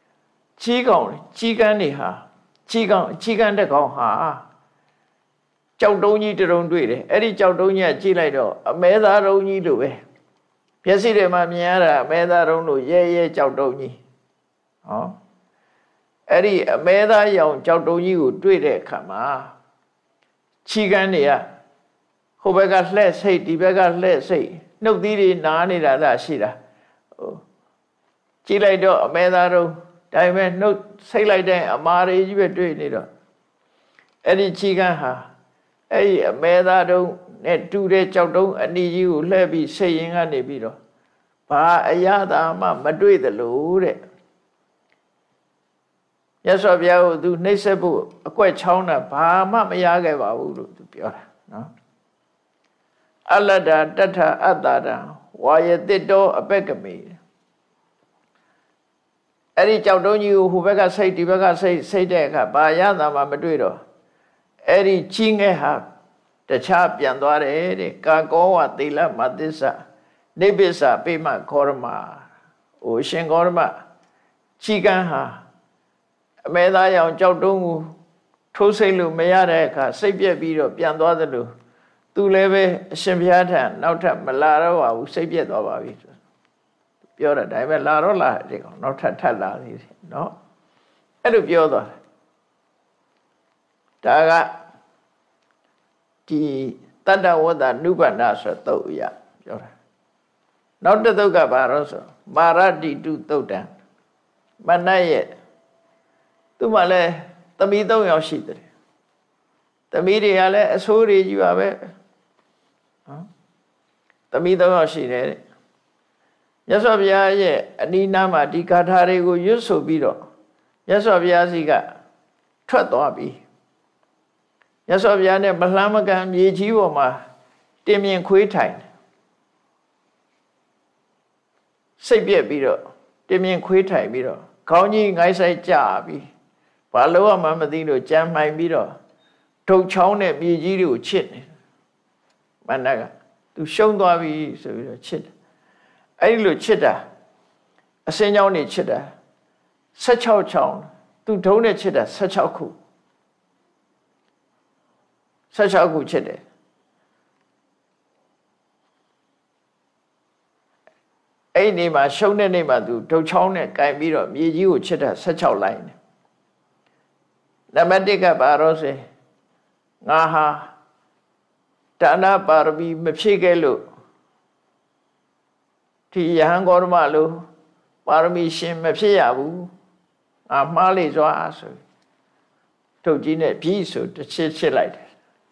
ကြီးကောင်ကြီးကန်းနေဟာကြီးကောင်ကြီးကန်းတဲ့ကောင်ဟာကြောက်တုံးကြီးတရုံတွေ့တယ်အဲ့ဒီကြောက်တုံးကြီးကကြည့်လိုက်တော့အမဲသားတုံးကြီးလိုပဲမျက်စိတွေမှာမြင်ရတာအမဲသားတုံးလိုရဲရဲကြောက်တုံးကြီးဟောအဲ့ဒီအမဲသားရောင်ကြောက်တုံးကြီးကိုတွေ့တဲ့အခါမှာခြိကန်းတွေကဟိုဘက်ကလှဲ့စိတ်ဒီဘက်ကလှဲ့စိတ်နှုတ်သီးတွေနားနေတာသာရှိတာဟိုကြည့်လိုက်တော့အမဲသားတုံးဒါပေမဲ့နှုတ်စိတ်လိုက်တဲ့အမာတွေကြီးပဲတွေ့နေတော့အဲ့ဒီခြိကန်းဟာအဲ့ဒီအမဲသားတုံးနဲ့တူတဲ့ကြောက်တုံးအနီကြီးကိုလှဲ့ပြီးစိတ်ရင်ကနေပြီးတော့ဘာအရသာမှမတွေ့သလိုတဲ့မြတ်စွာဘုရားကိုသူနှိပ်စက်ဖို့အကွက်ချောင်းတာဘာမှမရခဲ့ပါဘူးလို့သူပြောတာနော်အလတ္တတထအတ္တတံဝါယတိတောအပက်ကမေအဲ့ဒီကြောက်တုံးကြီးကိုဟိုဘက်ကစိတ်ဒီဘက်ကစိတ်စိတ်တဲ့အခါဘာရသာမှမတွေ့တော့အဲ့ဒီကြီးငယ်ဟာတခြားပြန်သွားတယ်တဲ့ကာကောဝသီလမသစ္စာနိဗ္ဗစ္စပိမခောရမဟိုရှင်ခောရမကြီးကန်းဟာအမဲသားရောင်ကြောက်တုံးကိုထိုးစိတ်လို့မရတဲ့အခါစိတ်ပြက်ပြီးတော့ပြန်သွားသလိုသူလည်းပဲအရှင်ဘုရားထံနောက်ထပ်မလာတော့ပါဘူးစိတ်ပြက်သွားပါပြီပြောတာဒါပေမဲ့လာတော့လာတဲ့ကောင်နောက်ထပ်ထပ်လာသေးတယ်နော်အဲ့လိုပြောသွားတယ်ဒါကဒီတတ္တဝတ္တနုပ္ပန္နဆိုသုတ်ရပြောတာနောက်တစ်သုတ်ကဘာလို့ဆိုမာရတိတုသုတ်တံမနတ်ရဲ့သူမှလည်းသမီးသုံးယောက်ရှိတယ်သမီးတွေကလည်းအဆိုးတွေကြီးပါပဲနော်သမီးသုံးယောက်ရှိတယ်တဲ့မြတ်စွာဘုရားရဲ့အနိနာမှာဒီဂါထာတွေကိုရွတ်ဆိုပြီးတော့မြတ်စွာဘုရားစီကထွက်သွားပြီမြတ်စွာဘုရားနဲ့မလှမ်းမကမ်းမြေကြီးပေါ်မှာတင်မြင်ခွေးထိုင်စိတ်ပြက်ပြီးတော့တင်မြင်ခွေးထိုင်ပြီးတော့ခေါင်းကြီးငိုင်းဆိုင်ကြပြီးဘာလို့မှမသိလို့ကြမ်းမှိုင်ပြီးတော့ထုတ်ချောင်းနဲ့မြေကြီးတွေကိုချစ်နေမန္တကသူရှုံးသွားပြီဆိုပြီးတော့ချစ်တယ်အဲ့ဒီလိုချစ်တာအစင်းချောင်းနေချစ်တာ十六ချောင်းသူထုံးနဲ့ချစ်တာ十六ခု十六ခုချစ်တယ်အဲ့ဒီမှာရှုံးတဲ့နေ့မှာသူထုတ်ချောင်းနဲ့ကင်ပြီးတော့မြေကြီးကိုချစ်တာ十六လိုင်းတယ်နံပါတ်တစ်ကဘာလို့ဆိုငါဟာဒါနပါရမီမဖြည့်ခဲ့လို့ဒီယဟန်ဂေါရမလို့ပါရမီရှင်မဖြစ်ရဘူးငါမှားလေစွာဆိုထုတ်ကြီးနဲ့ပြီးဆိုတစ်ချစ်ချစ်လိုက်တယ်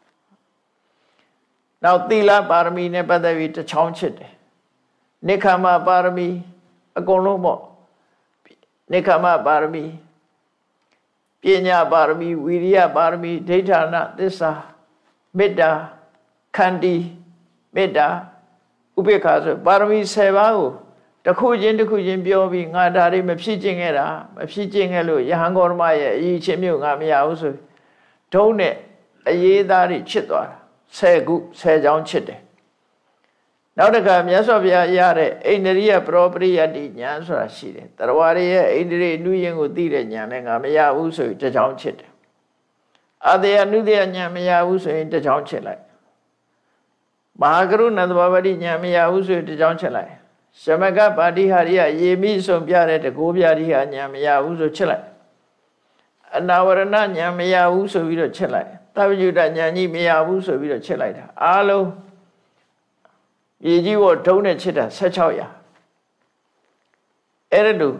နောက်သီလပါရမီနဲ့ပတ်သက်ပြီးတစ်ချောင်းချစ်တယ်နိက္ခမပါရမီအကုန်လုံးပေါ့နိက္ခမပါရမီပညာပါရမီဝိရိယပါရမီဒိဋ္ဌာနသစ္စာမေတ္တာခန္တီမေတ္တာဥပေက္ခဆိုပါရမီဆယ်ပါးကိုတစ်ခုချင်းတစ်ခုချင်းပြောပြီးငါဒါတွေမဖြစ်ကျင်ခဲ့တာမဖြစ်ကျင်ခဲ့လို့ယဟန်ဂေါရမရဲ့အရေးချင်းမျိုးငါမရဘူးဆိုဒုံးနဲ့အရေးသားတွေချစ်သွားတာဆယ်ခုဆယ်ချောင်းချစ်တယ်နောက်တစ်ခါမြတ်စွာဘုရားရတဲ့အိန္ဒြိယပရောပရိယတ္တိဉာဏ်ဆိုတာရှိတယ်တရဝရရဲ့အိန္ဒြိအနုယင်ကိုသိတဲ့ဉာဏ်နဲ့ငါမရဘူးဆိုရင်တစ်ချောင်းချစ်တယ်အာတယအနုတယဉာဏ်မရဘူးဆိုရင်တစ်ချောင်းချစ်လိုက်မဟာကရုဏာသဘာဝတိဉာဏ်မရဘူးဆိုရင်တစ်ချောင်းချစ်လိုက်ရှမကပါတိဟာရိယယေမိဆုံးပြတဲ့တကိုးပြတိဟာဉာဏ်မရဘူးဆိုချစ်လိုက်အနာဝရဏဉာဏ်မရဘူးဆိုပြီးတော့ချစ်လိုက်သဗ္ဗညုတဉာဏ်ကြီးမရဘူးဆိုပြီးတော့ချစ်လိုက်တာအားလုံးမြေကြီးကိုထုံးနဲ့ချစ်တာ十六ရာအဲ့ဒါလို့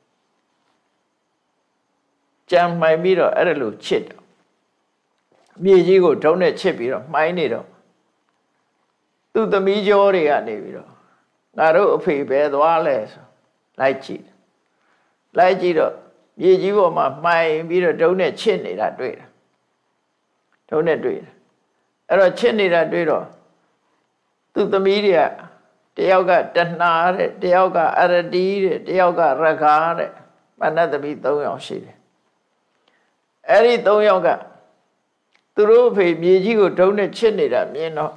ကြံမှိုင်ပြီးတော့အဲ့ဒါလို့ချစ်တော့မြေကြီးကိုထုံးနဲ့ချစ်ပြီးတော့မှိုင်းနေတော့သူ့သမီးကျော်တွေကနေပြီးတော့ငါတို့အဖေပဲသွားလဲဆိုလိုက်ကြည့်လိုက်ကြည့်တော့မြေကြီးပေါ်မှာမှိုင်းပြီးတော့ထုံးနဲ့ချစ်နေတာတွေ့တာထုံးနဲ့တွေ့တာအဲ့တော့ချစ်နေတာတွေ့တော့သူသမီးတွေကတယောက်ကတဏှာတဲ့တယောက်ကအရတိတဲ့တယောက်ကရခာတဲ့မနတ်သမီး၃ယောက်ရှိတယ်အဲ့ဒီ၃ယောက်ကသူတို့အဖေမြေကြီးကိုထုံးနဲ့ချစ်နေတာမြင်တော့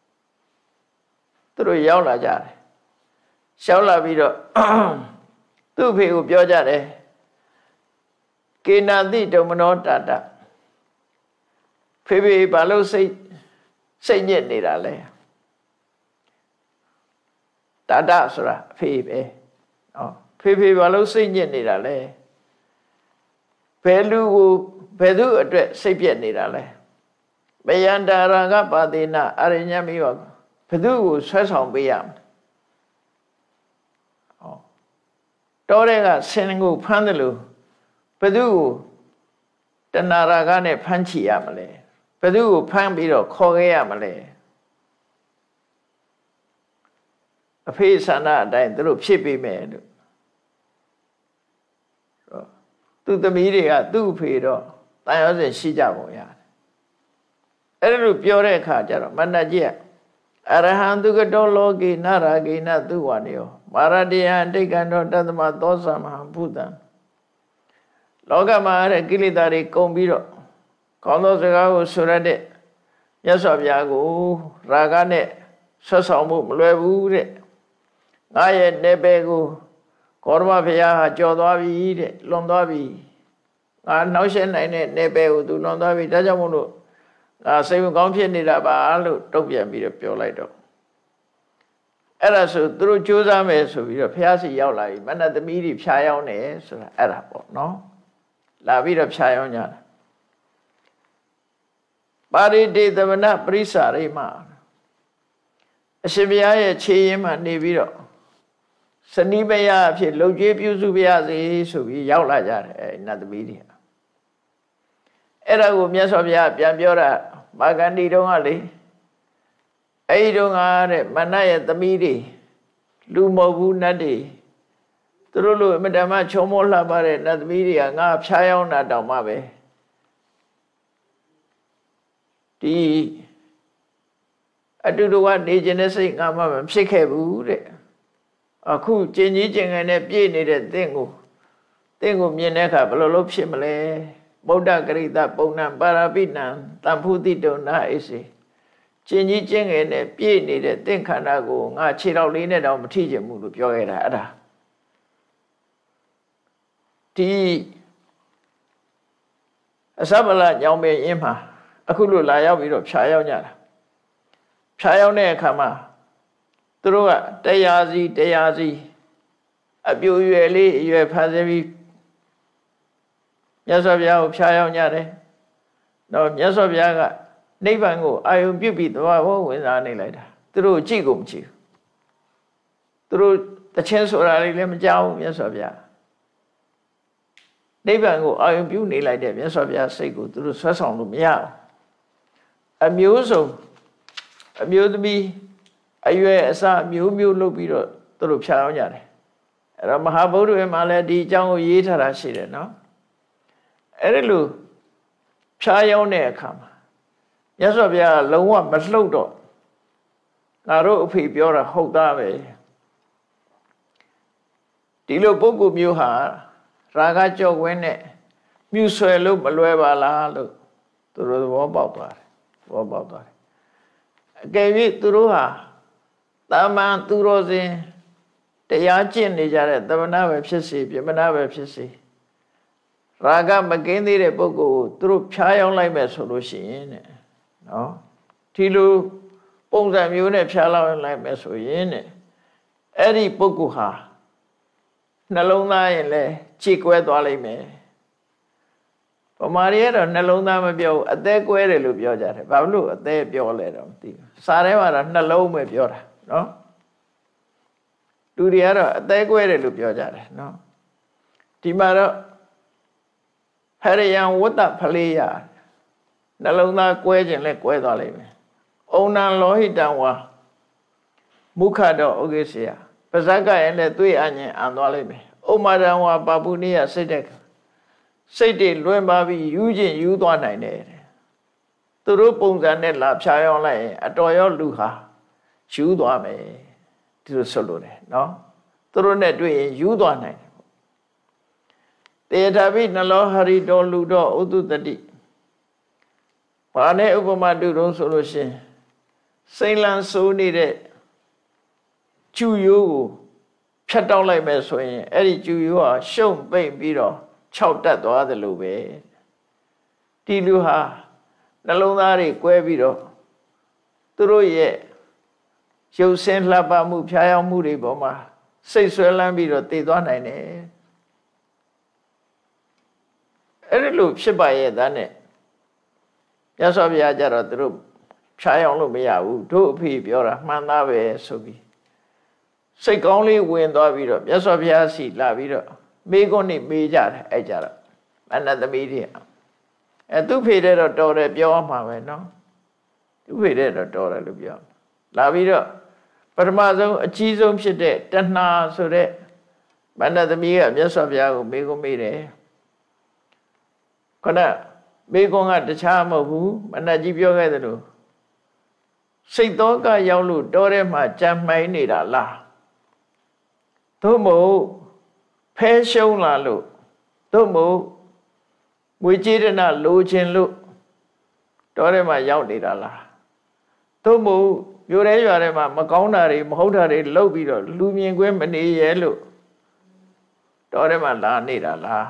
သူတို့ရောက်လာကြတယ်ရှောက်လာပြီးတော့သူ့အဖေကိုပြောကြတယ်ကေနာတိဒုမနောတာတဖဖေဖေဘာလို့စိတ်စိတ်ညစ်နေတာလဲတာတဆိုတာအဖေပဲနော်ဖေဖေဘာလို့စိတ်ညစ်နေတာလဲဘယ်လူကိုဘယ်သူအတွက်စိတ်ပြက်နေတာလဲမယန္တာရာကပါတိနာအရိညမိယောဘယ်သူကိုဆွဲဆောင်ပေးရမလဲဟောတောတဲ့ကဆင်းကိုဖမ်းတယ်လို့ဘယ်သူကိုတဏှာရာကနဲ့ဖမ်းချီရမလဲဘယ်သူကိုဖမ်းပြီးတော့ခေါ်ခဲ့ရမလဲအဖေဆန္ဒအတိုင်းသူတို့ဖြစ်ပေးမယ်လို့သူသမီးတွေကသူ့အဖေတော့တန်ရောစင်ရှိကြပုံရတယ်အဲ့ဒါလို့ပြောတဲ့အခါကျတော့မန္တကြီးအရဟံသူကတောလောကေနရာဂေနသူဝါနေယောမာရတေယအတိတ်ကံတော်တသမသောသမဟံဘုဒ္ဓံလောကမှာတဲ့ကိလေသာတွေကုန်ပြီးတော့ကောင်းသောစကားကိုဆိုရတဲ့မြတ်စွာဘုရားကိုရာဂနဲ့ဆွဆောင်မှုမလွယ်ဘူးတဲ့ငါရဲ့နေပေကိုကောရမဘုရားဟာကြော်သွားပြီတဲ့လွန်သွားပြီငါနှောက်ရှက်နိုင်တဲ့နေပေကိုသူလွန်သွားပြီဒါကြောင့်မို့လို့ငါစိတ်မကောင်းဖြစ်နေတာပါလို့တုံ့ပြန်ပြီးတော့ပြောလိုက်တော့အဲ့ဒါဆိုသူတို့ကြိုးစားမယ်ဆိုပြီးတော့ဘုရားစီရောက်လာပြီမနတ်သမီးတွေဖြားရောက်နေဆိုတာအဲ့ဒါပေါ့နော်လာပြီးတော့ဖြားရောက်ကြတာပါရိတေသမနပရိစ္ဆာရိမအရှင်ဘုရားရဲ့ခြေရင်းမှာနေပြီးတော့စနိမယအဖြစ်လုံကျွေးပြုစုပြရစေဆိုပြီးရောက်လာကြတယ်အဲနတ်သမီးတွေအဲ့ဒါကိုမြတ်စွာဘုရားပြန်ပြောတာမာဂန္ဒီတုန်းကလေအဲ့ဒီတုန်းကတဲ့မနတ်ရဲ့သမီးတွေလူမဟုတ်ဘူးနတ်တွေသူတို့လိုအမတမချုံမောလှပတဲ့နတ်သမီးတွေကငါဖျားယောင်းတာတောင်မှပဲဒီအတူတူကနေခြင်းနဲ့စိတ်ငါမှမဖြစ်ခဲ့ဘူးတဲ့အခုကျင်ကြီးကျင်ငယ်နဲ့ပြည့်နေတဲ့သင်ကိုသင်ကိုမြင်တဲ့အခါဘယ်လိုလုပ်ဖြစ်မလဲဗုဒ္ဓဂရိတပုံဏပါရပိဏံတံဖုတိတုံနာအိစေကျင်ကြီးကျင်ငယ်နဲ့ပြည့်နေတဲ့သင်ခန္ဓာကိုငါခြေတော်လေးနဲ့တော့မထိချင်ဘူးလို့ပြောခဲ့တာအဲ့ဒါဒီအစဗလညောင်ပင်အင်းမှာအခုလိုလာရောက်ပြီးတော့ဖြာရောက်ကြတာဖြာရောက်တဲ့အခါမှာသူတို့ကတရားစီတရားစီအပြူရွယ်လေးအရွယ်ဖန်ဆင်းပြီးမြတ်စွာဘုရားကိုဖြာရောက်ကြတယ်တော့မြတ်စွာဘုရားကနိဗ္ဗာန်ကိုအာယုံပြုပြီးသွားဖို့ဝင်စားနေလိုက်တာသူတို့ကြည့်ကုန်မကြည့်ဘူးသူတို့တခြင်းဆိုတာလေးလည်းမကြောက်ဘူးမြတ်စွာဘုရားနိဗ္ဗာန်ကိုအာယုံပြုနေလိုက်တဲ့မြတ်စွာဘုရားစိတ်ကိုသူတို့ဆွဲဆောင်လို့မရဘူးအမျိုးစုံအမျိုးသမီးအရွယ်အစားမျိုးမျိုးလုပ်ပြီးတော့သူတို့ဖြာအောင်ကြတယ်အဲ့တော့မဟာဗုဒ္ဓဝေမှာလည်းဒီအကြောင်းကိုရေးထားတာရှိတယ်နော်အဲ့ဒီလိုဖြာရောက်တဲ့အခါမှာမြတ်စွာဘုရားလုံးဝမလှုပ်တော့ငါတို့အဖေပြောတာဟုတ်သားပဲဒီလိုပုဂ္ဂိုလ်မျိုးဟာရာဂကြော့ဝင်းနဲ့မြူဆွဲလို့မလွယ်ပါလားလို့သူတို့သဘောပေါက်သွားတယ်သဘောပေါက်သွားတယ်အကယ်၍သူတို့ဟာတာမန်သူတော်စင်တရားကျင့်နေကြတဲ့သမဏပဲဖြစ်စေပြမဏပဲဖြစ်စေရာဂမကင်းသေးတဲ့ပုဂ္ဂိုလ်ကိုသူတို့ဖြားယောင်းလိုက်မယ်ဆိုလို့ရှိရင်တဲ့နော်ဒီလိုပုံစံမျိုးနဲ့ဖြားလောက်လိုက်မယ်ဆိုရင်တဲ့အဲ့ဒီပုဂ္ဂိုလ်ဟာနှလုံးသားရင်လည်းခြေကွဲသွားလိမ့်မယ်ဗမာတွေကတော့နှလုံးသားမပြောဘူးအသက်ကွဲတယ်လို့ပြောကြတယ်ဘာလို့အသက်ပြောလဲတော့မသိဘူးစာထဲမှာတော့နှလုံးပဲပြောတာနော်လူတွေကတော့အသက်ကွဲတယ်လို့ပြောကြတယ်နော်ဒီမှာတော့ဟရိယံဝတ္တဖလေးရနှလုံးသားကွဲခြင်းလဲကွဲသွားလိမ့်မယ်ဩနံလောဟိတံဝါမုခတော့ဩကေစီယပါဇက်ကရင်လည်းတွေ့အញ្ញင်အံသွားလိမ့်မယ်ဩမာရံဝါပပုနိယစိတ်တဲ့စိတ်တွေလွင်ပါပြီးယူခြင်းယူသွားနိုင်တယ်သူတို့ပုံစံနဲ့လာဖြားရောက်လိုက်ရင်အတော်ရောလူဟာယူသွားမယ်ဒီလိုဆိုလို့တယ်နော်သူတို့နဲ့တွေ့ရင်ယူသွားနိုင်တယ်တေထာပိနှလောဟရိတောလူတော့ဥတုတတိဘာနဲ့ဥပမာတူတော့ဆိုလို့ရှင်စိန်လန်းဆိုးနေတဲ့ကျူရိုးကိုဖြတ်တောက်လိုက်မယ်ဆိုရင်အဲ့ဒီကျူရိုးဟာရှုံပိတ်ပြီးတော့ခြောက်တက်သွားတယ်လို့ပဲဒီလူဟာနှလုံးသားတွေကွဲပြီးတော့သူတို့ရဲ့ရုပ်ဆင်းလှပမှုဖြားယောင်းမှုတွေပေါ်မှာစိတ်ဆွဲလန်းပြီးတော့တည်သွားနိုင်တယ်အဲ့ဒီလိုဖြစ်ပါရဲ့သားနဲ့မြတ်စွာဘုရားကြတော့သူတို့ဖြားယောင်းလို့မရဘူးတို့အဖေပြောတာမှန်သားပဲဆိုပြီးစိတ်ကောင်းလေးဝင်သွားပြီးတော့မြတ်စွာဘုရားစီလာပြီးတော့မေးခွန်းနဲ့မေးကြတယ်အဲ့ကြတော့အနတ္တသမီးတွေအဲသူ့ဖေတဲ့တော့တော်တယ်ပြောမှာပဲနော်သူ့ဖေတဲ့တော့တော်တယ်လို့ပြောလာပြီးတော့ပထမဆုံးအကြီးဆုံးဖြစ်တဲ့တဏှာဆိုတဲ့မန္တသမီးကမြတ်စွာဘုရားကိုမေးခွန်းမေးတယ်ခဏမေးခွန်းကတခြားမဟုတ်ဘူးမန္တကြီးပြောခဲ့သလိုစိတ်သောကရောက်လို့တော်ထဲမှာကြံမှိုင်းနေတာလားသို့မဟုတ်ဖဲရှုံးလာလို့သို့မဟုတ်ငွေကြေးဒနာလိုချင်လို့တော်ထဲမှာရောက်နေတာလားသို့မဟုတ်မြို့ရဲရွာထဲမှာမကောင်းတာတွေမဟုတ်တာတွေလုပ်ပြီးတော့လူမြင်ကွင်းမနေရဲလို့တော်ထဲမှာလာနေတာလား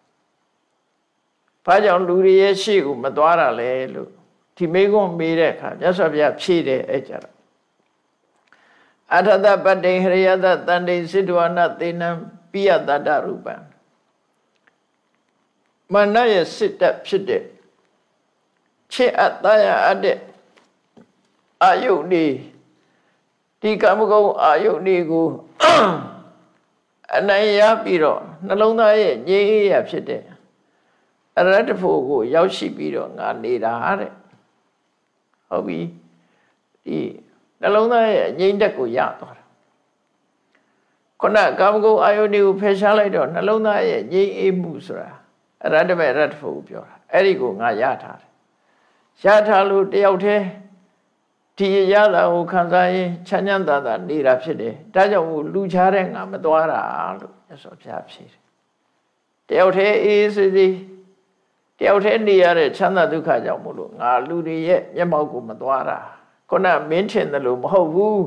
ဘာကြောင့်လူတွေရဲ့ရှေ့ကိုမသွားတာလဲလို့ဒီမေးခွန်းမေးတဲ့အခါမြတ်စွာဘုရားဖြေတယ်အဲ့ကြတော့အထသပတ္တိဟရိယသတန္တိစိတ္တဝနာသေနံပိယတတ္တရူပံမနရဲ့စစ်တပ်ဖြစ်တဲ့ချစ်အပ်သားရအပ်တဲ့အာယုန်ဒီဒီကမ္မကုံအာယုန်ဒီကိုအနိုင်ရပြီးတော့နှလုံးသားရဲ့ငြိမ်းအေးရဖြစ်တဲ့အရဟတဖို့ကိုရောက်ရှိပြီးတော့ငါနေတာတဲ့ဟုတ်ပြီဒီနှလုံးသားရဲ့ငြိမ်းတက်ကိုရသွားတာခုနကာမဂုဏ်အာယုန်ဒီကိုဖယ်ရှားလိုက်တော့နှလုံးသားရဲ့ငြိမ်းအေးမှုဆိုတာအရဟတမေရဟတဖို့ကိုပြောတာအဲ့ဒီကိုငါရထားတယ်ရထားလို့တယောက်တည်းဒီရတာကိုခံစားရင်ချမ်းချမ်းသာသာနေတာဖြစ်တယ်ဒါကြောင့်လူချားတဲ့ငါမသွားတာလို့မြတ်စွာဘုရားဖြေတယ်တယောက်တည်းအေးစေစေတယောက်တည်းနေရတဲ့ချမ်းသာဒုက္ခကြောင့်မို့လို့ငါလူတွေရဲ့မျက်မှောက်ကိုမသွားတာခုနမင်းထင်တယ်လို့မဟုတ်ဘူး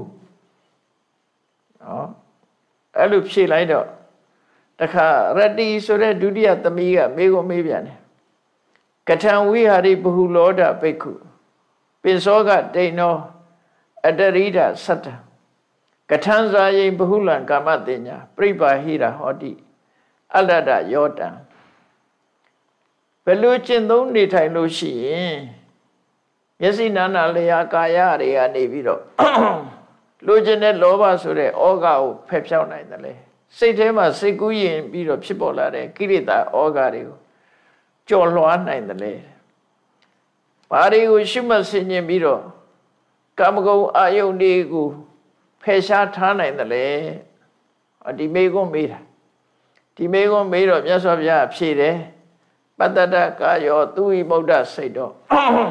နော်အဲ့လိုဖြေလိုက်တော့တခါရတ္တိဆိုတဲ့ဒုတိယသမီးကမေးကိုမေးပြန်တယ်ကထံဝိဟာရိဘဟုလောဒဘိက္ခုပိသောကတိန်နောအတရိဒသတ္တကထံဇာယိဘဟုလံကာမတိညာပြိပါဟိရဟောတိအလတ္တယောတံဘယ်လိုကျင့်သုံးနေထိုင်လို့ရှိရင်မျက်စိနာနာလျာကာယတွေကနေပြီးတော့လိုချင်တဲ့လောဘဆိုတဲ့ဩဃကိုဖယ်ဖြောင်းနိုင်တယ်လေစိတ်ထဲမှာစိတ်ကူးရင်ပြီးတော့ဖြစ်ပေါ်လာတဲ့ကိရိတာဩဃတွေကိုကျော်လွှားနိုင်တယ်လေဘာတွေကိုရှုမှတ်ဆင်ခြင်ပြီးတော့ကာမဂုဏ်အာယုန်တွေကိုဖယ်ရှားထားနိုင်တယ်လေဒီမေကွန်းမေးတာဒီမေကွန်းမေးတော့မြတ်စွာဘုရားဖြေတယ်ပတ္တတကာယောသူဝိမုဒ္ဒစိတ်တော့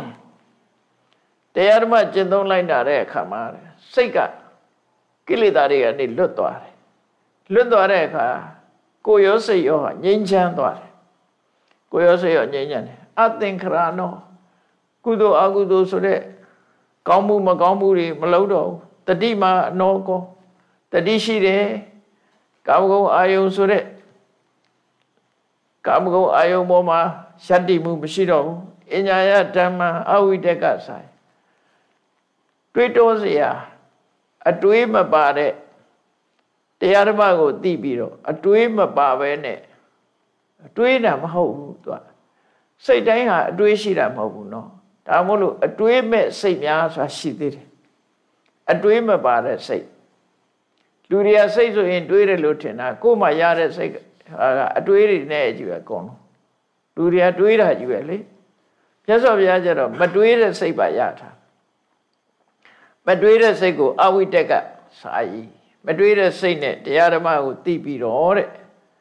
တရားဓမ္မကျင့်သုံးလိုက်တာတဲ့အခါမှာစိတ်ကကိလေသာတွေကနေလွတ်သွားတယ်လွတ်သွားတဲ့အခါကိုယ်ရောစိတ်ရောငြိမ်းချမ်းသွားတယ်ကိုယ်ရောစိတ်ရောငြိမ်းချမ်းတယ်အသင်္ခရနောကုသိုလ်အကုသိုလ်ဆိုတဲ့ကောင်းမှုမကောင်းမှုတွေမလုပ်တော့ဘူးတတိမာအနောကောတတိရှိတယ်ကာမဂုဏ်အာယုန်ဆိုတဲ့ကာမဂုဏ်အာယုန်ပေါ်မှာယတ္တိမှုမရှိတော့ဘူးအညာယဓမ္မအဝိတကဆိုင်တွေးတောစရာအတွေးမပါတဲ့တရားဓမ္မကိုသိပြီးတော့အတွေးမပါဘဲနဲ့အတွေးတာမဟုတ်ဘူးသူကစိတ်တိုင်းဟာအတွေးရှိတာမဟုတ်ဘူးနော်ဒါမို့လို့အတွေးမဲ့စိတ်များဆိုတာရှိသေးတယ်အတွေးမပါတဲ့စိတ်လူတွေကစိတ်ဆိုရင်တွေးတယ်လို့ထင်တာကိုယ်မှရတဲ့စိတ်ကအတွေးတွေနဲ့ကြည့်ပဲအကုန်လုံးလူတွေကတွေးတာကြည့်ပဲလေမြတ်စွာဘုရားကျတော့မတွေးတဲ့စိတ်ပါရတာမတွေးတဲ့စိတ်ကိုအဝိတကစာယီမတွေးတဲ့စိတ်နဲ့တရားဓမ္မကိုသိပြီးတော့တဲ့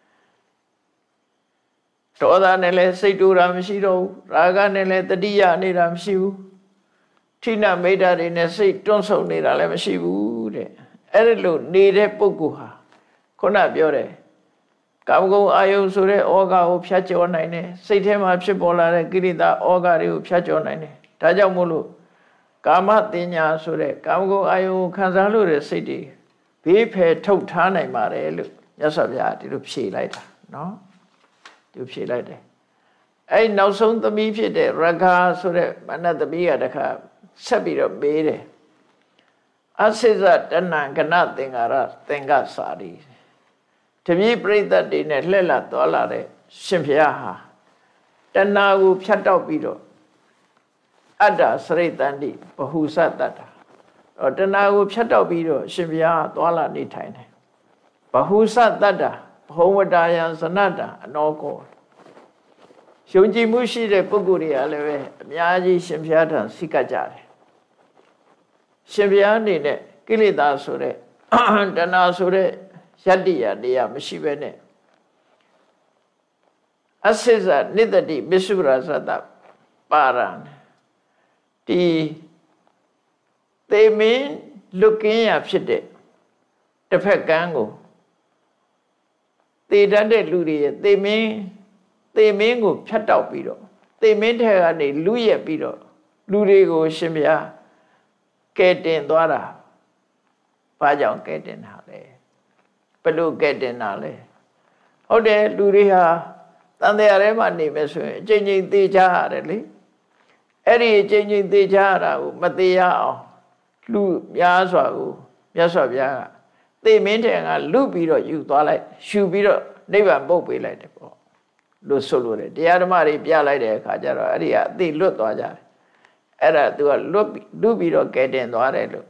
ဒေါသနဲ့လည်းစိတ်တူတာမရှိတော့ဘူးရာဂနဲ့လည်းတတိယနေတာမရှိဘူးထိနမိတ်တာတွေနဲ့စိတ်တွန့်ဆုတ်နေတာလည်းမရှိဘူးတဲ့အဲ့ဒီလိုနေတဲ့ပုဂ္ဂိုလ်ဟာခုနပြောတယ်ကာမဂုဏ်အာယုန်ဆိုတဲ့ဩဃကိုဖြတ်ကျော်နိုင်တယ်စိတ်ထဲမှာဖြစ်ပေါ်လာတဲ့ကိရိတာဩဃတွေကိုဖြတ်ကျော်နိုင်တယ်ဒါကြောင့်မို့လို့ကာမတင်ညာဆိုတဲ့ကာမဂုဏ်အာယုန်ကိုခံစားလို့တဲ့စိတ်တွေဘေးဖယ်ထုတ်ထားနိုင်ပါတယ်လို့မြတ်စွာဘုရားဒီလိုဖြေလိုက်တာနော်ဒီဖြေလိုက်တယ်အဲ့နောက်ဆုံးသမီးဖြစ်တဲ့ရဂါဆိုတဲ့မနသမီးကတခါဆက်ပြီးတော့မေးတယ်အစိဇတဏံကနသင်္ကာရသင်္ကစာရီတပည့်ပရိသတ်တွေနဲ့လှည့်လာသွားလာတဲ့ရှင်ဘုရားဟာတဏှာကိုဖြတ်တောက်ပြီးတော့အတ္တစရိတန္တိဘဟုစတ္တတာတော့တဏှာကိုဖြတ်တောက်ပြီးတော့ရှင်ဘုရားသွားလာနေထိုင်တယ်ဘဟုစတ္တတာဘုံဝတ္တယံစနတ္တအနောကောယုံကြည်မှုရှိတဲ့ပုဂ္ဂိုလ်တွေကလည်းပဲအများကြီးရှင်ဘုရားထံစိတ်ကကြတယ်ရှင်ဘုရားအနေနဲ့ကိလေသာဆိုတဲ့တဏှာဆိုတဲ့ယတ္တိယတရားမရှိဘဲနဲ့အစိဇနိတ္တိမစ္ဆုရာသတ္တပါရံဒီသေမင်းလွတ်ကင်းရဖြစ်တဲ့တစ်ဖက်ကန်းကိုသေတတ်တဲ့လူတွေရဲ့သေမင်းသေမင်းကိုဖြတ်တောက်ပြီးတော့သေမင်းထဲကနေလူရက်ပြီးတော့လူတွေကိုရှင်ဘုရားကဲတင်သွားတာဘာကြောင့်ကဲတင်တာလဲဘယ်လိုကဲတင်တာလဲဟုတ်တယ်လူတွေဟာတန်တရားထဲမှာနေမယ်ဆိုရင်အချိန်ချင်းသေချာရတယ်လေအဲ့ဒီအချိန်ချင်းသေချာရတာကိုမသေးရအောင်လူများစွာကိုမြတ်စွာဘုရားကသေမင်းထဲကလူပြီးတော့ယူသွားလိုက်ရှူပြီးတော့နိဗ္ဗာန်ပုတ်ပေးလိုက်တယ်ပေါ့လို့ဆိုလို့တယ်တရားဓမ္မတွေပြလိုက်တဲ့အခါကျတော့အဲ့ဒီကအသိလွတ်သွားကြတယ်အဲ့ဒါသူကလွတ်လူပြီးတော့ကဲတင်သွားတယ်လို့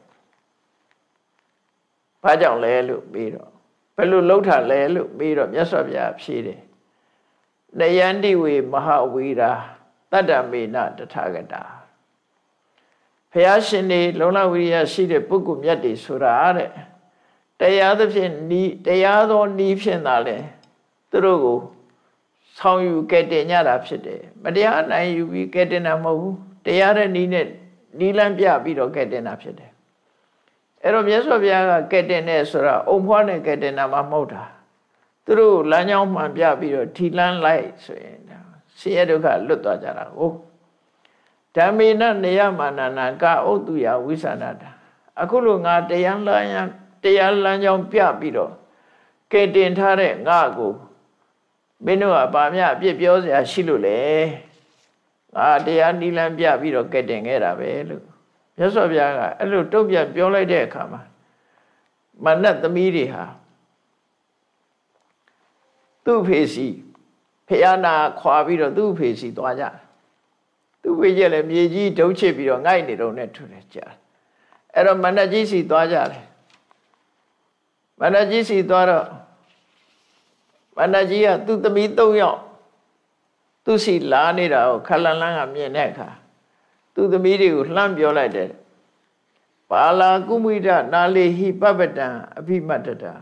ဘာကြောင့်လဲလို့ပြီးတော့ဘယ်လိုလှုပ်ထလဲလို့ပြီးတော့မြတ်စွာဘုရားဖြေတယ်နယန္တိဝေမဟာဝီရာတတ္တမေနတထာဂတာဘုရားရှင်နေလုံလဝိရိယရှိတဲ့ပုဂ္ဂိုလ်မြတ်တွေဆိုတာတဲ့တရားသဖြင့်ဤတရားသောဤဖြင့်သာလဲသူတို့ကိုဆောင်ယူကဲတင်ကြတာဖြစ်တယ်မတရားနိုင်ယူပြီးကဲတင်တာမဟုတ်ဘူးတရားတဲ့ဤနဲ့ဤလမ်းပြပြီးတော့ကဲတင်တာဖြစ်တယ်အဲ့တော့မြတ်စွာဘုရားကကဲတင်တဲ့ဆိုတာအုံဖွားနဲ့ကဲတင်တာမှမဟုတ်တာသူတို့လမ်းကြောင်းမှန်ပြပြီးတော့ထီလန်းလိုက်ဆိုရင်ဆင်းရဲဒုက္ခလွတ်သွားကြတာဟုတ်ဓမ္မေနနေယမာနနာကာဥတ္တုယဝိသနာတာအခုလိုငါတရားလမ်းတရားလမ်းကြောင်းပြပြီးတော့ကဲတင်ထားတဲ့ငါကိုမင်းတို့ကဗာမြအပြစ်ပြောစရာရှိလို့လေငါတရားနိလန်းပြပြီးတော့ကဲတင်ခဲ့တာပဲလို့မြတ်စွာဘုရားကအဲ့လိုတုံ့ပြန်ပြောလိုက်တဲ့အခါမှာမနတ်သမီးတွေဟာသူ့ဖေစီဖျားနာခွာပြီးတော့သူ့ဖေစီသွားကြတယ်သူ့ဖေကြီးလည်းမြေကြီးဒုံချစ်ပြီးတော့ငိုက်နေတော့နဲ့ထူတယ်ကြာအဲ့တော့မနတ်ကြီးစီသွားကြတယ်မနတ်ကြီးစီသွားတော့မနတ်ကြီးကသူ့သမီး၃ယောက်သူ့စီလာနေတာကိုခလန်လန်းကမြင်တဲ့အခါသူ့သမီးတွေကိုလှမ်းပြောလိုက်တယ်ပါလာကုမိဒနာလေဟိပပတံအភិမတ္တတာ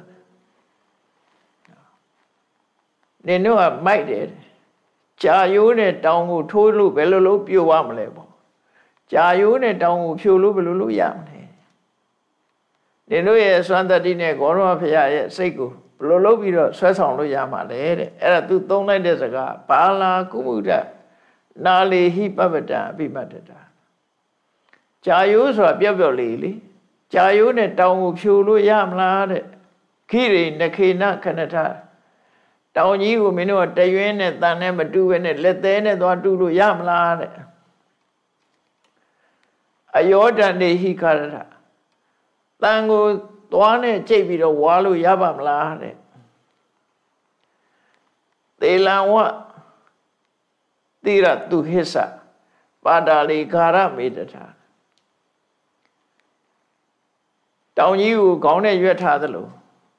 နင်တို့ကမိုက်တယ်ကြာရိုးနဲ့တောင်ကိုထိုးလို့ဘယ်လိုလုပ်ပြိုရမလဲပေါ့ကြာရိုးနဲ့တောင်ကိုဖြိုလို့ဘယ်လိုလုပ်ရမလဲနင်တို့ရဲ့စွမ်းတတ္တိနဲ့ဂေါရမဖရာရဲ့စိတ်ကိုဘယ်လိုလုပ်ပြီးတော့ဆွဲဆောင်လို့ရမှာလဲတဲ့အဲ့ဒါသူသုံးလိုက်တဲ့စကားဘာလာကုမှုဒနာလေဟိပပတံအភិမတ္တတာကြာရိုးဆိုတာပြော့ပြော့လေးလေကြာရိုးနဲ့တောင်ကိုဖြိုလို့ရမလားတဲ့ခိရိနခေနခဏထတောင်ကြီးကိုမင်းတို့ကတရွင်းနဲ့တန်နဲ့မတူဘဲနဲ့လက်သေးနဲ့သွားတူလို့ရမလားတဲ့အယောဒန်နေဟိခရထတန်ကိုသွားနဲ့ကြိတ်ပြီးတော့ဝါလို့ရပါမလားတဲ့သေလံဝသီရတုဟိစ္စပါဒာလီခါရမေတ္တာတောင်ကြီးကိုခေါင်းနဲ့ရွက်ထားသလို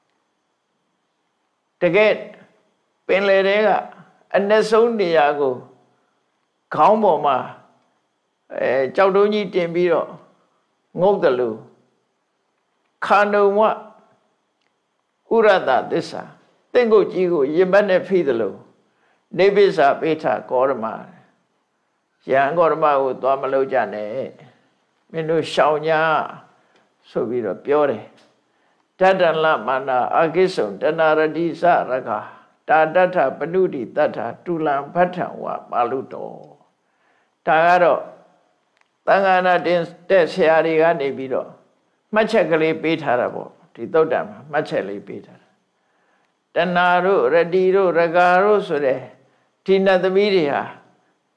တကယ်ပင်လယ်ထဲကအနက်ဆုံးနေရာကိုခေါင်းပေါ်မှာအဲကြောက်တုံးကြီးတင်ပြီးတော့ငုတ်တယ်လို့ခန္ဓုံဝဥရတသစ္စာတင့်ကုတ်ကြီးကိုရင်ဘတ်နဲ့ဖိတယ်လို့နေပိစာပိဋ္ဌကောရမယံကောရမကိုသွားမလို့ကြနဲ့မင်းတို့ရှောင်ညာဆိုပြီးတော့ပြောတယ်တတ္တလမနာအကိစ္ဆုံတဏရတိစရကတာတထပနုတိတထတူလံဖတ်ထံဝပါဠုတော်ဒါကတော့သံဃာနာတင်တဲ့ဆရာတွေကနေပြီးတော့မှတ်ချက်ကလေးပေးထားတာပေါ့ဒီသုတ်တံမှာမှတ်ချက်လေးပေးထားတာတဏှာတို့ရတိတို့ရဂါတို့ဆိုတဲ့ဒီနတ်သမီးတွေဟာ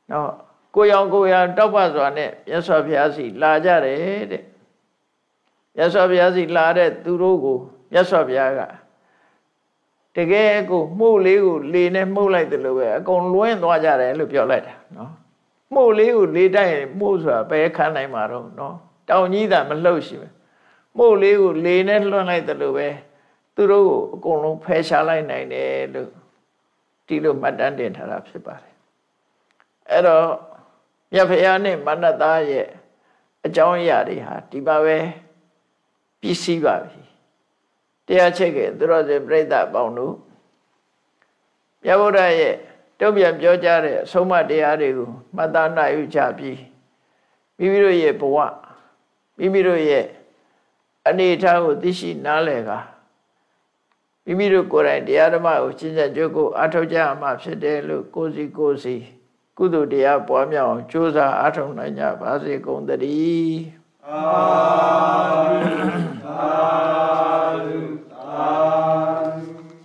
နော်ကိုရောင်ကိုရတောက်ပစွာနဲ့မြတ်စွာဘုရားစီလာကြတယ်တဲ့မြတ်စွာဘုရားစီလာတဲ့သူတို့ကိုမြတ်စွာဘုရားကတကယ်ကိုမှုတ်လေးကိုလေနဲ့မှုတ်လိုက်တယ်လို့ပဲအကုန်လွင်းသွားကြတယ်လို့ပြောလိုက်တာနော်မှုတ်လေးကိုလေတိုက်ရင်မှုတ်ဆိုတာဘယ်ခံနိုင်မှာတော့နော်တောင်ကြီးတာမလှုပ်ရှိပဲမှုတ်လေးကိုလေနဲ့လွှမ်းလိုက်တယ်လို့ပဲသူတို့ကိုအကုန်လုံးဖယ်ရှားလိုက်နိုင်တယ်လို့ဒီလိုမှတ်တမ်းတင်ထားတာဖြစ်ပါတယ်အဲ့တော့မြတ်ဘုရားနဲ့မနတသားရဲ့အကြောင်းအရာတွေဟာဒီပါပဲပြည့်စည်ပါပြီတရားချက်ကသူတော်စင်ပြိဿပေါင်းတို့မြတ်ဗုဒ္ဓရဲ့တုံ့ပြန်ပြောကြားတဲ့အဆုံးအမတရားတွေကိုမှတ်သားနိုင်ယူကြပြီးမိမိတို့ရဲ့ဘဝမိမိတို့ရဲ့အနေအထားကိုသိရှိနားလည်ကမိမိတို့ကိုယ်တိုင်တရားဓမ္မကိုရှင်းရှင်းကြိုးကိုအားထုတ်ကြမှာဖြစ်တယ်လို့ကိုယ်စီကိုယ်စီကုသိုလ်တရားပွားများအောင်ကြိုးစားအားထုတ်နိုင်ကြပါစေကုန်သတည်းအာသုအာသုအာသု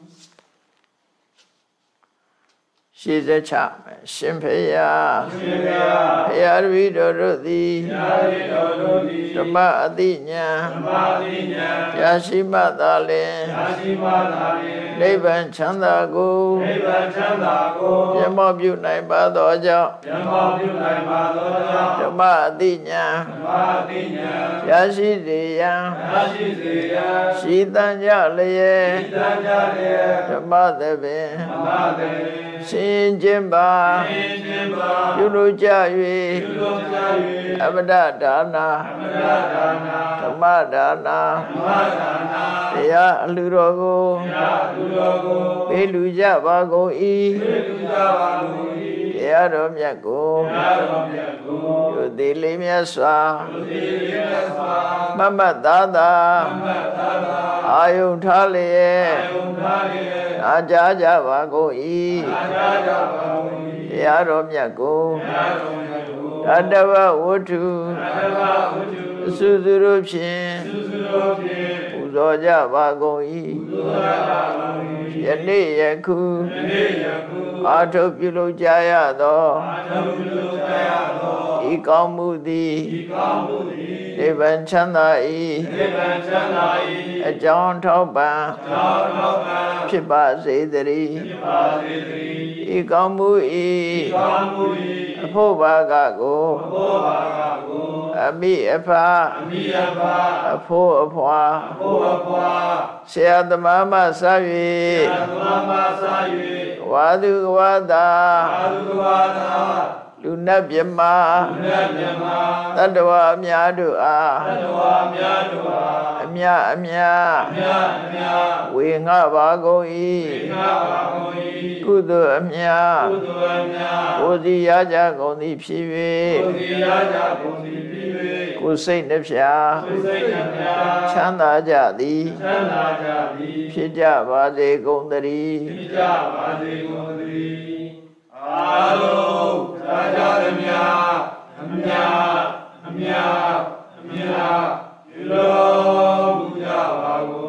ရှေးစချမယ်ရှင်ဖေယရှင်ဖေယဘုရားတပည့်တော်တို့သည်ဘုရားတပည့်တော်တို့သည်ဓမ္မအသိဉာဏ်ဓမ္မအသိဉာဏ်ရရှိမှသာလျှင်ရရှိမှသာလျှင်နိဗ္ဗာန်ချမ်းသာကိုနိဗ္ဗာန်ချမ်းသာကိုပြမောပြုနိုင်ပါသောကြောင့်ပြမောပြုနိုင်ပါသောကြောင့်ဓမ္မအသိဉာဏ်ဓမ္မအသိဉာဏ်ရရှိစေရန်ရရှိစေရန်ရှိတန်ကြလျက်ရှိတန်ကြလျက်ဓမ္မသဘင်ဓမ္မသဘင်ရှင်ခြင်းပါရှင်ခြင်းပါပြုလို့ကြ၍ပြုလို့ကြ၍အမတဒါနာအမတဒါနာဓမ္မဒါနာဓမ္မဒါနာတရားအလှတော်ကိုတရားအလှတော်ကိုပေးလူကြပါကုန်၏ပေးလူကြပါကုန်၏တရားတော်မြတ်ကိုတရားတော်မြတ်ကိုယုတိလေးမြတ်စွာယုတိလေးမြတ်စွာမမတ်သာသာမမတ်သာသာအာယုန်ထားလျက်အာယုန်ထားလျက်နာကြားကြပါကုန်၏နာကြားကြပါကုန်၏တရားတော်မြတ်ကိုတရားတော်မြတ်ကိုတတ္တဝဝတ္ထုတတ္တဝဝတ္ထုသုစုတို့ဖြင့်သုစုတို့ဖြင့်ပူဇော်ကြပါကုန်၏ပူဇော်ကြပါကုန်၏ယနေ့ယခုယနေ့ယခုအာထုပြုလုပ်ကြရသောအာထုပြုလုပ်ကြရသောဤကောင်းမှုသည်ဤကောင်းမှုသည်နိဗ္ဗာန်ချမ်းသာ၏နိဗ္ဗာန်ချမ်းသာ၏အကြောင်းထောက်ပံ့အကြောင်းထောက်ပံ့ဖြစ်ပါစေတည်းဖြစ်ပါစေတည်းဤကောင်းမှု၏ဤကောင်းမှု၏အဖို့ဘာကကိုအဖို့ဘာကကိုအမိအဖအမိအဖအဖို့အဖွာအဖို့အဖွာဆရာသမားမှစ၍ဆရာသမားမှစ၍ဝါသူဝါသာဝါသူဝါသာလူနတ်မြမလူနတ်မြမတတ္တဝါအများတို့အားတတ္တဝါအများတို့အားအမြအမြအမြအမြဝေငှပါကုန်၏ဝေငှပါကုန်၏ကုသိုလ်အမြကုသိုလ်အမြကိုယ်စီရကြကုန်သည်ဖြစ်၍ကိုယ်စီရကြကုန်သည်ဖြစ်၍ကိုယ်စိတ်နှဖျားကိုယ်စိတ်နှဖျားချမ်းသာကြသည်ချမ်းသာကြသည်ဖြစ်ကြပါစေကုန်သတည်းဖြစ်ကြပါစေကုန်သတည်းအာလုံးသာကြသမျှအမြအမြအမြပြုလို့ကြပါကုန်